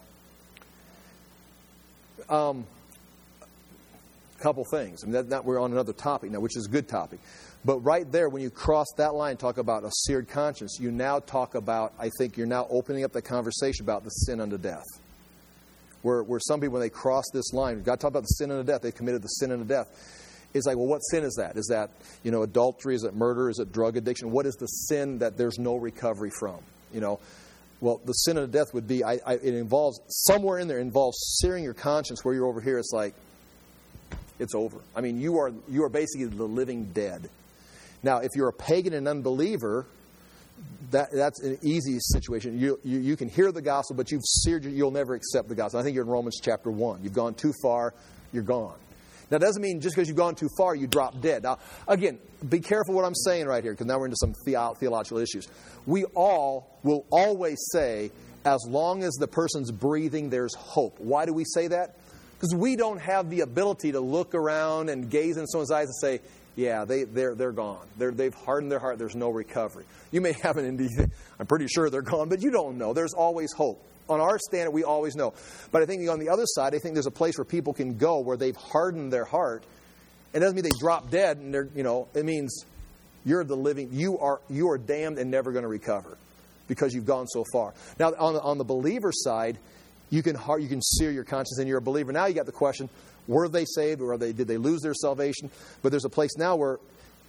that, you know, Um. Couple things. I mean, that, that we're on another topic now, which is a good topic. But right there, when you cross that line, talk about a seared conscience, you now talk about, I think you're now opening up the conversation about the sin unto death. Where, where some people, when they cross this line, God talked about the sin unto death, they committed the sin unto death. It's like, well, what sin is that? Is that, you know, adultery? Is it murder? Is it drug addiction? What is the sin that there's no recovery from? You know, well, the sin unto death would be, I, I, it involves, somewhere in there, involves searing your conscience where you're over here. It's like, it's over. I mean, you are you are basically the living dead. Now, if you're a pagan and unbeliever, that that's an easy situation. You, you you can hear the gospel, but you've seared, you'll never accept the gospel. I think you're in Romans chapter one. You've gone too far, you're gone. Now, that doesn't mean just because you've gone too far, you drop dead. Now, again, be careful what I'm saying right here, because now we're into some theo- theological issues. We all will always say, as long as the person's breathing, there's hope. Why do we say that? Because we don't have the ability to look around and gaze in someone's eyes and say, yeah, they, they're they're gone. They're, they've hardened their heart. There's no recovery. You may have an indeed, I'm pretty sure they're gone, but you don't know. There's always hope. On our standard, we always know. But I think on the other side, I think there's a place where people can go where they've hardened their heart. It doesn't mean they drop dead, and they're, you know, it means you're the living, you are you are damned and never going to recover because you've gone so far. Now, on the, on the believer side, you can you can sear your conscience and you're a believer. Now you got the question, were they saved or are they, did they lose their salvation? But there's a place now where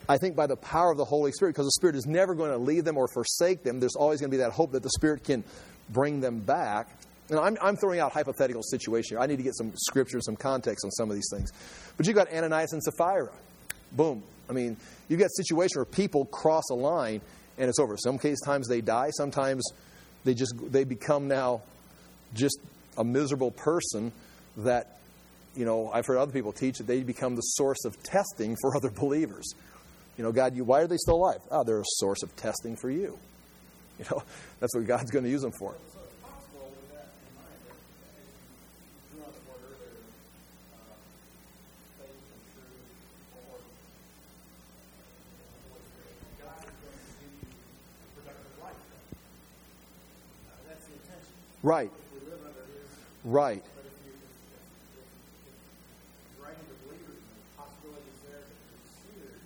I think by the power of the Holy Spirit, because the Spirit is never going to leave them or forsake them. There's always going to be that hope that the Spirit can bring them back. And I'm, I'm throwing out hypothetical situation here. I need to get some scripture, some context on some of these things. But you've got Ananias and Sapphira. Boom. I mean, you've got a situation where people cross a line and it's over. Some case times they die. Sometimes they just they become now just a miserable person that, you know, I've heard other people teach that they become the source of testing for other believers. You know, God, you, why are they still alive? Oh, they're a source of testing for you. You know, that's what God's going to use them for. So it's possible with that in mind that as you drew on the board earlier, uh, faith and truth, or uh, God is going to give you a productive life. Uh, that's the intention. Right. If we live under His. Right. But if you, if, if, if, if writing to believers and the possibility is there that you're seared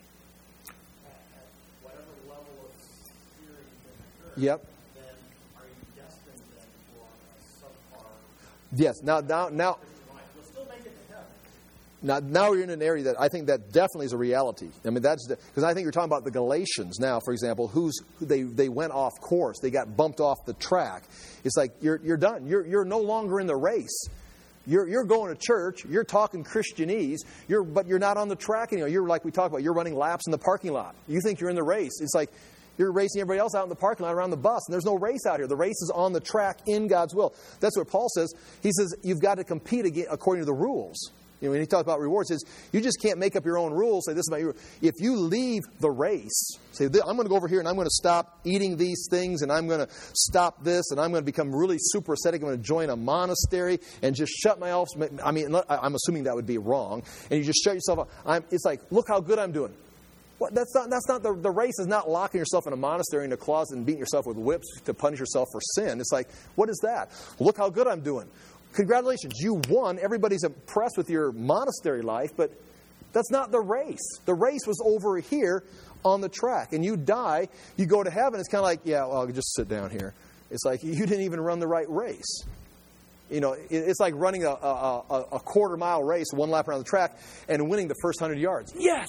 at, at whatever level of searing can occur. Yep. Then are you destined then for a subpar Yes. Now, now, now, Christian life? You'll still make it to heaven. now, now you're in an area that I think that definitely is a reality. I mean, that's because I think you're talking about the Galatians now, for example, who's who they they went off course, they got bumped off the track. It's like you're you're done. You're you're no longer in the race. You're you're going to church. You're talking Christianese. You're but you're not on the track anymore. You're like we talked about. You're running laps in the parking lot. You think you're in the race. It's like you're racing everybody else out in the parking lot around the bus, and there's no race out here. The race is on the track in God's will. That's what Paul says. He says you've got to compete again according to the rules. You know, when he talks about rewards, he says you just can't make up your own rules. Say this about you. If you leave the race, say I'm going to go over here and I'm going to stop eating these things, and I'm going to stop this, and I'm going to become really super ascetic. I'm going to join a monastery and just shut myself. I mean, I'm assuming that would be wrong. And you just shut yourself up. I'm, it's like, look how good I'm doing. What, that's not. That's not the, the race. Is not locking yourself in a monastery in a closet and beating yourself with whips to punish yourself for sin. It's like, what is that? Look how good I'm doing. Congratulations, you won. Everybody's impressed with your monastery life, but that's not the race. The race was over here on the track. And you die, you go to heaven. It's kind of like, yeah, well, I'll just sit down here. It's like you didn't even run the right race. You know, it's like running a, a, a quarter mile race, one lap around the track, and winning the first hundred yards. Yes!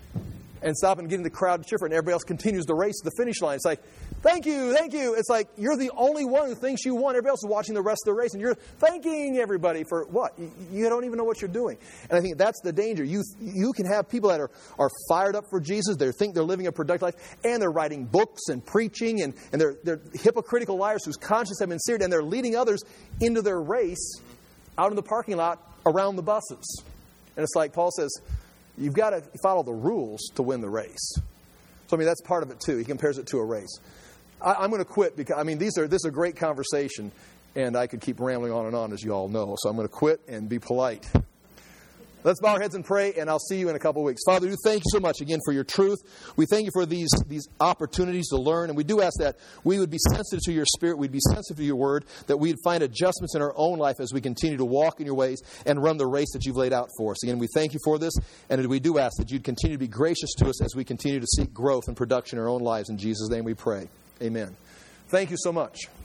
And stopping and getting the crowd to cheer for it, and everybody else continues the race to the finish line. It's like, thank you, thank you. It's like you're the only one who thinks you won. Everybody else is watching the rest of the race, and you're thanking everybody for what? You, you don't even know what you're doing. And I think that's the danger. You you can have people that are, are fired up for Jesus. They think they're living a productive life, and they're writing books and preaching, and, and they're, they're hypocritical liars whose conscience have been seared, and they're leading others into their race out in the parking lot around the buses. And it's like Paul says, you've got to follow the rules to win the race. So, I mean, that's part of it, too. He compares it to a race. I, I'm going to quit because, I mean, these are this is a great conversation, and I could keep rambling on and on, as you all know. So I'm going to quit and be polite. Let's bow our heads and pray, and I'll see you in a couple of weeks. Father, we thank you so much again for your truth. We thank you for these, these opportunities to learn, and we do ask that we would be sensitive to your Spirit, we'd be sensitive to your word, that we'd find adjustments in our own life as we continue to walk in your ways and run the race that you've laid out for us. Again, we thank you for this, and we do ask that you'd continue to be gracious to us as we continue to seek growth and production in our own lives. In Jesus' name we pray. Amen. Thank you so much.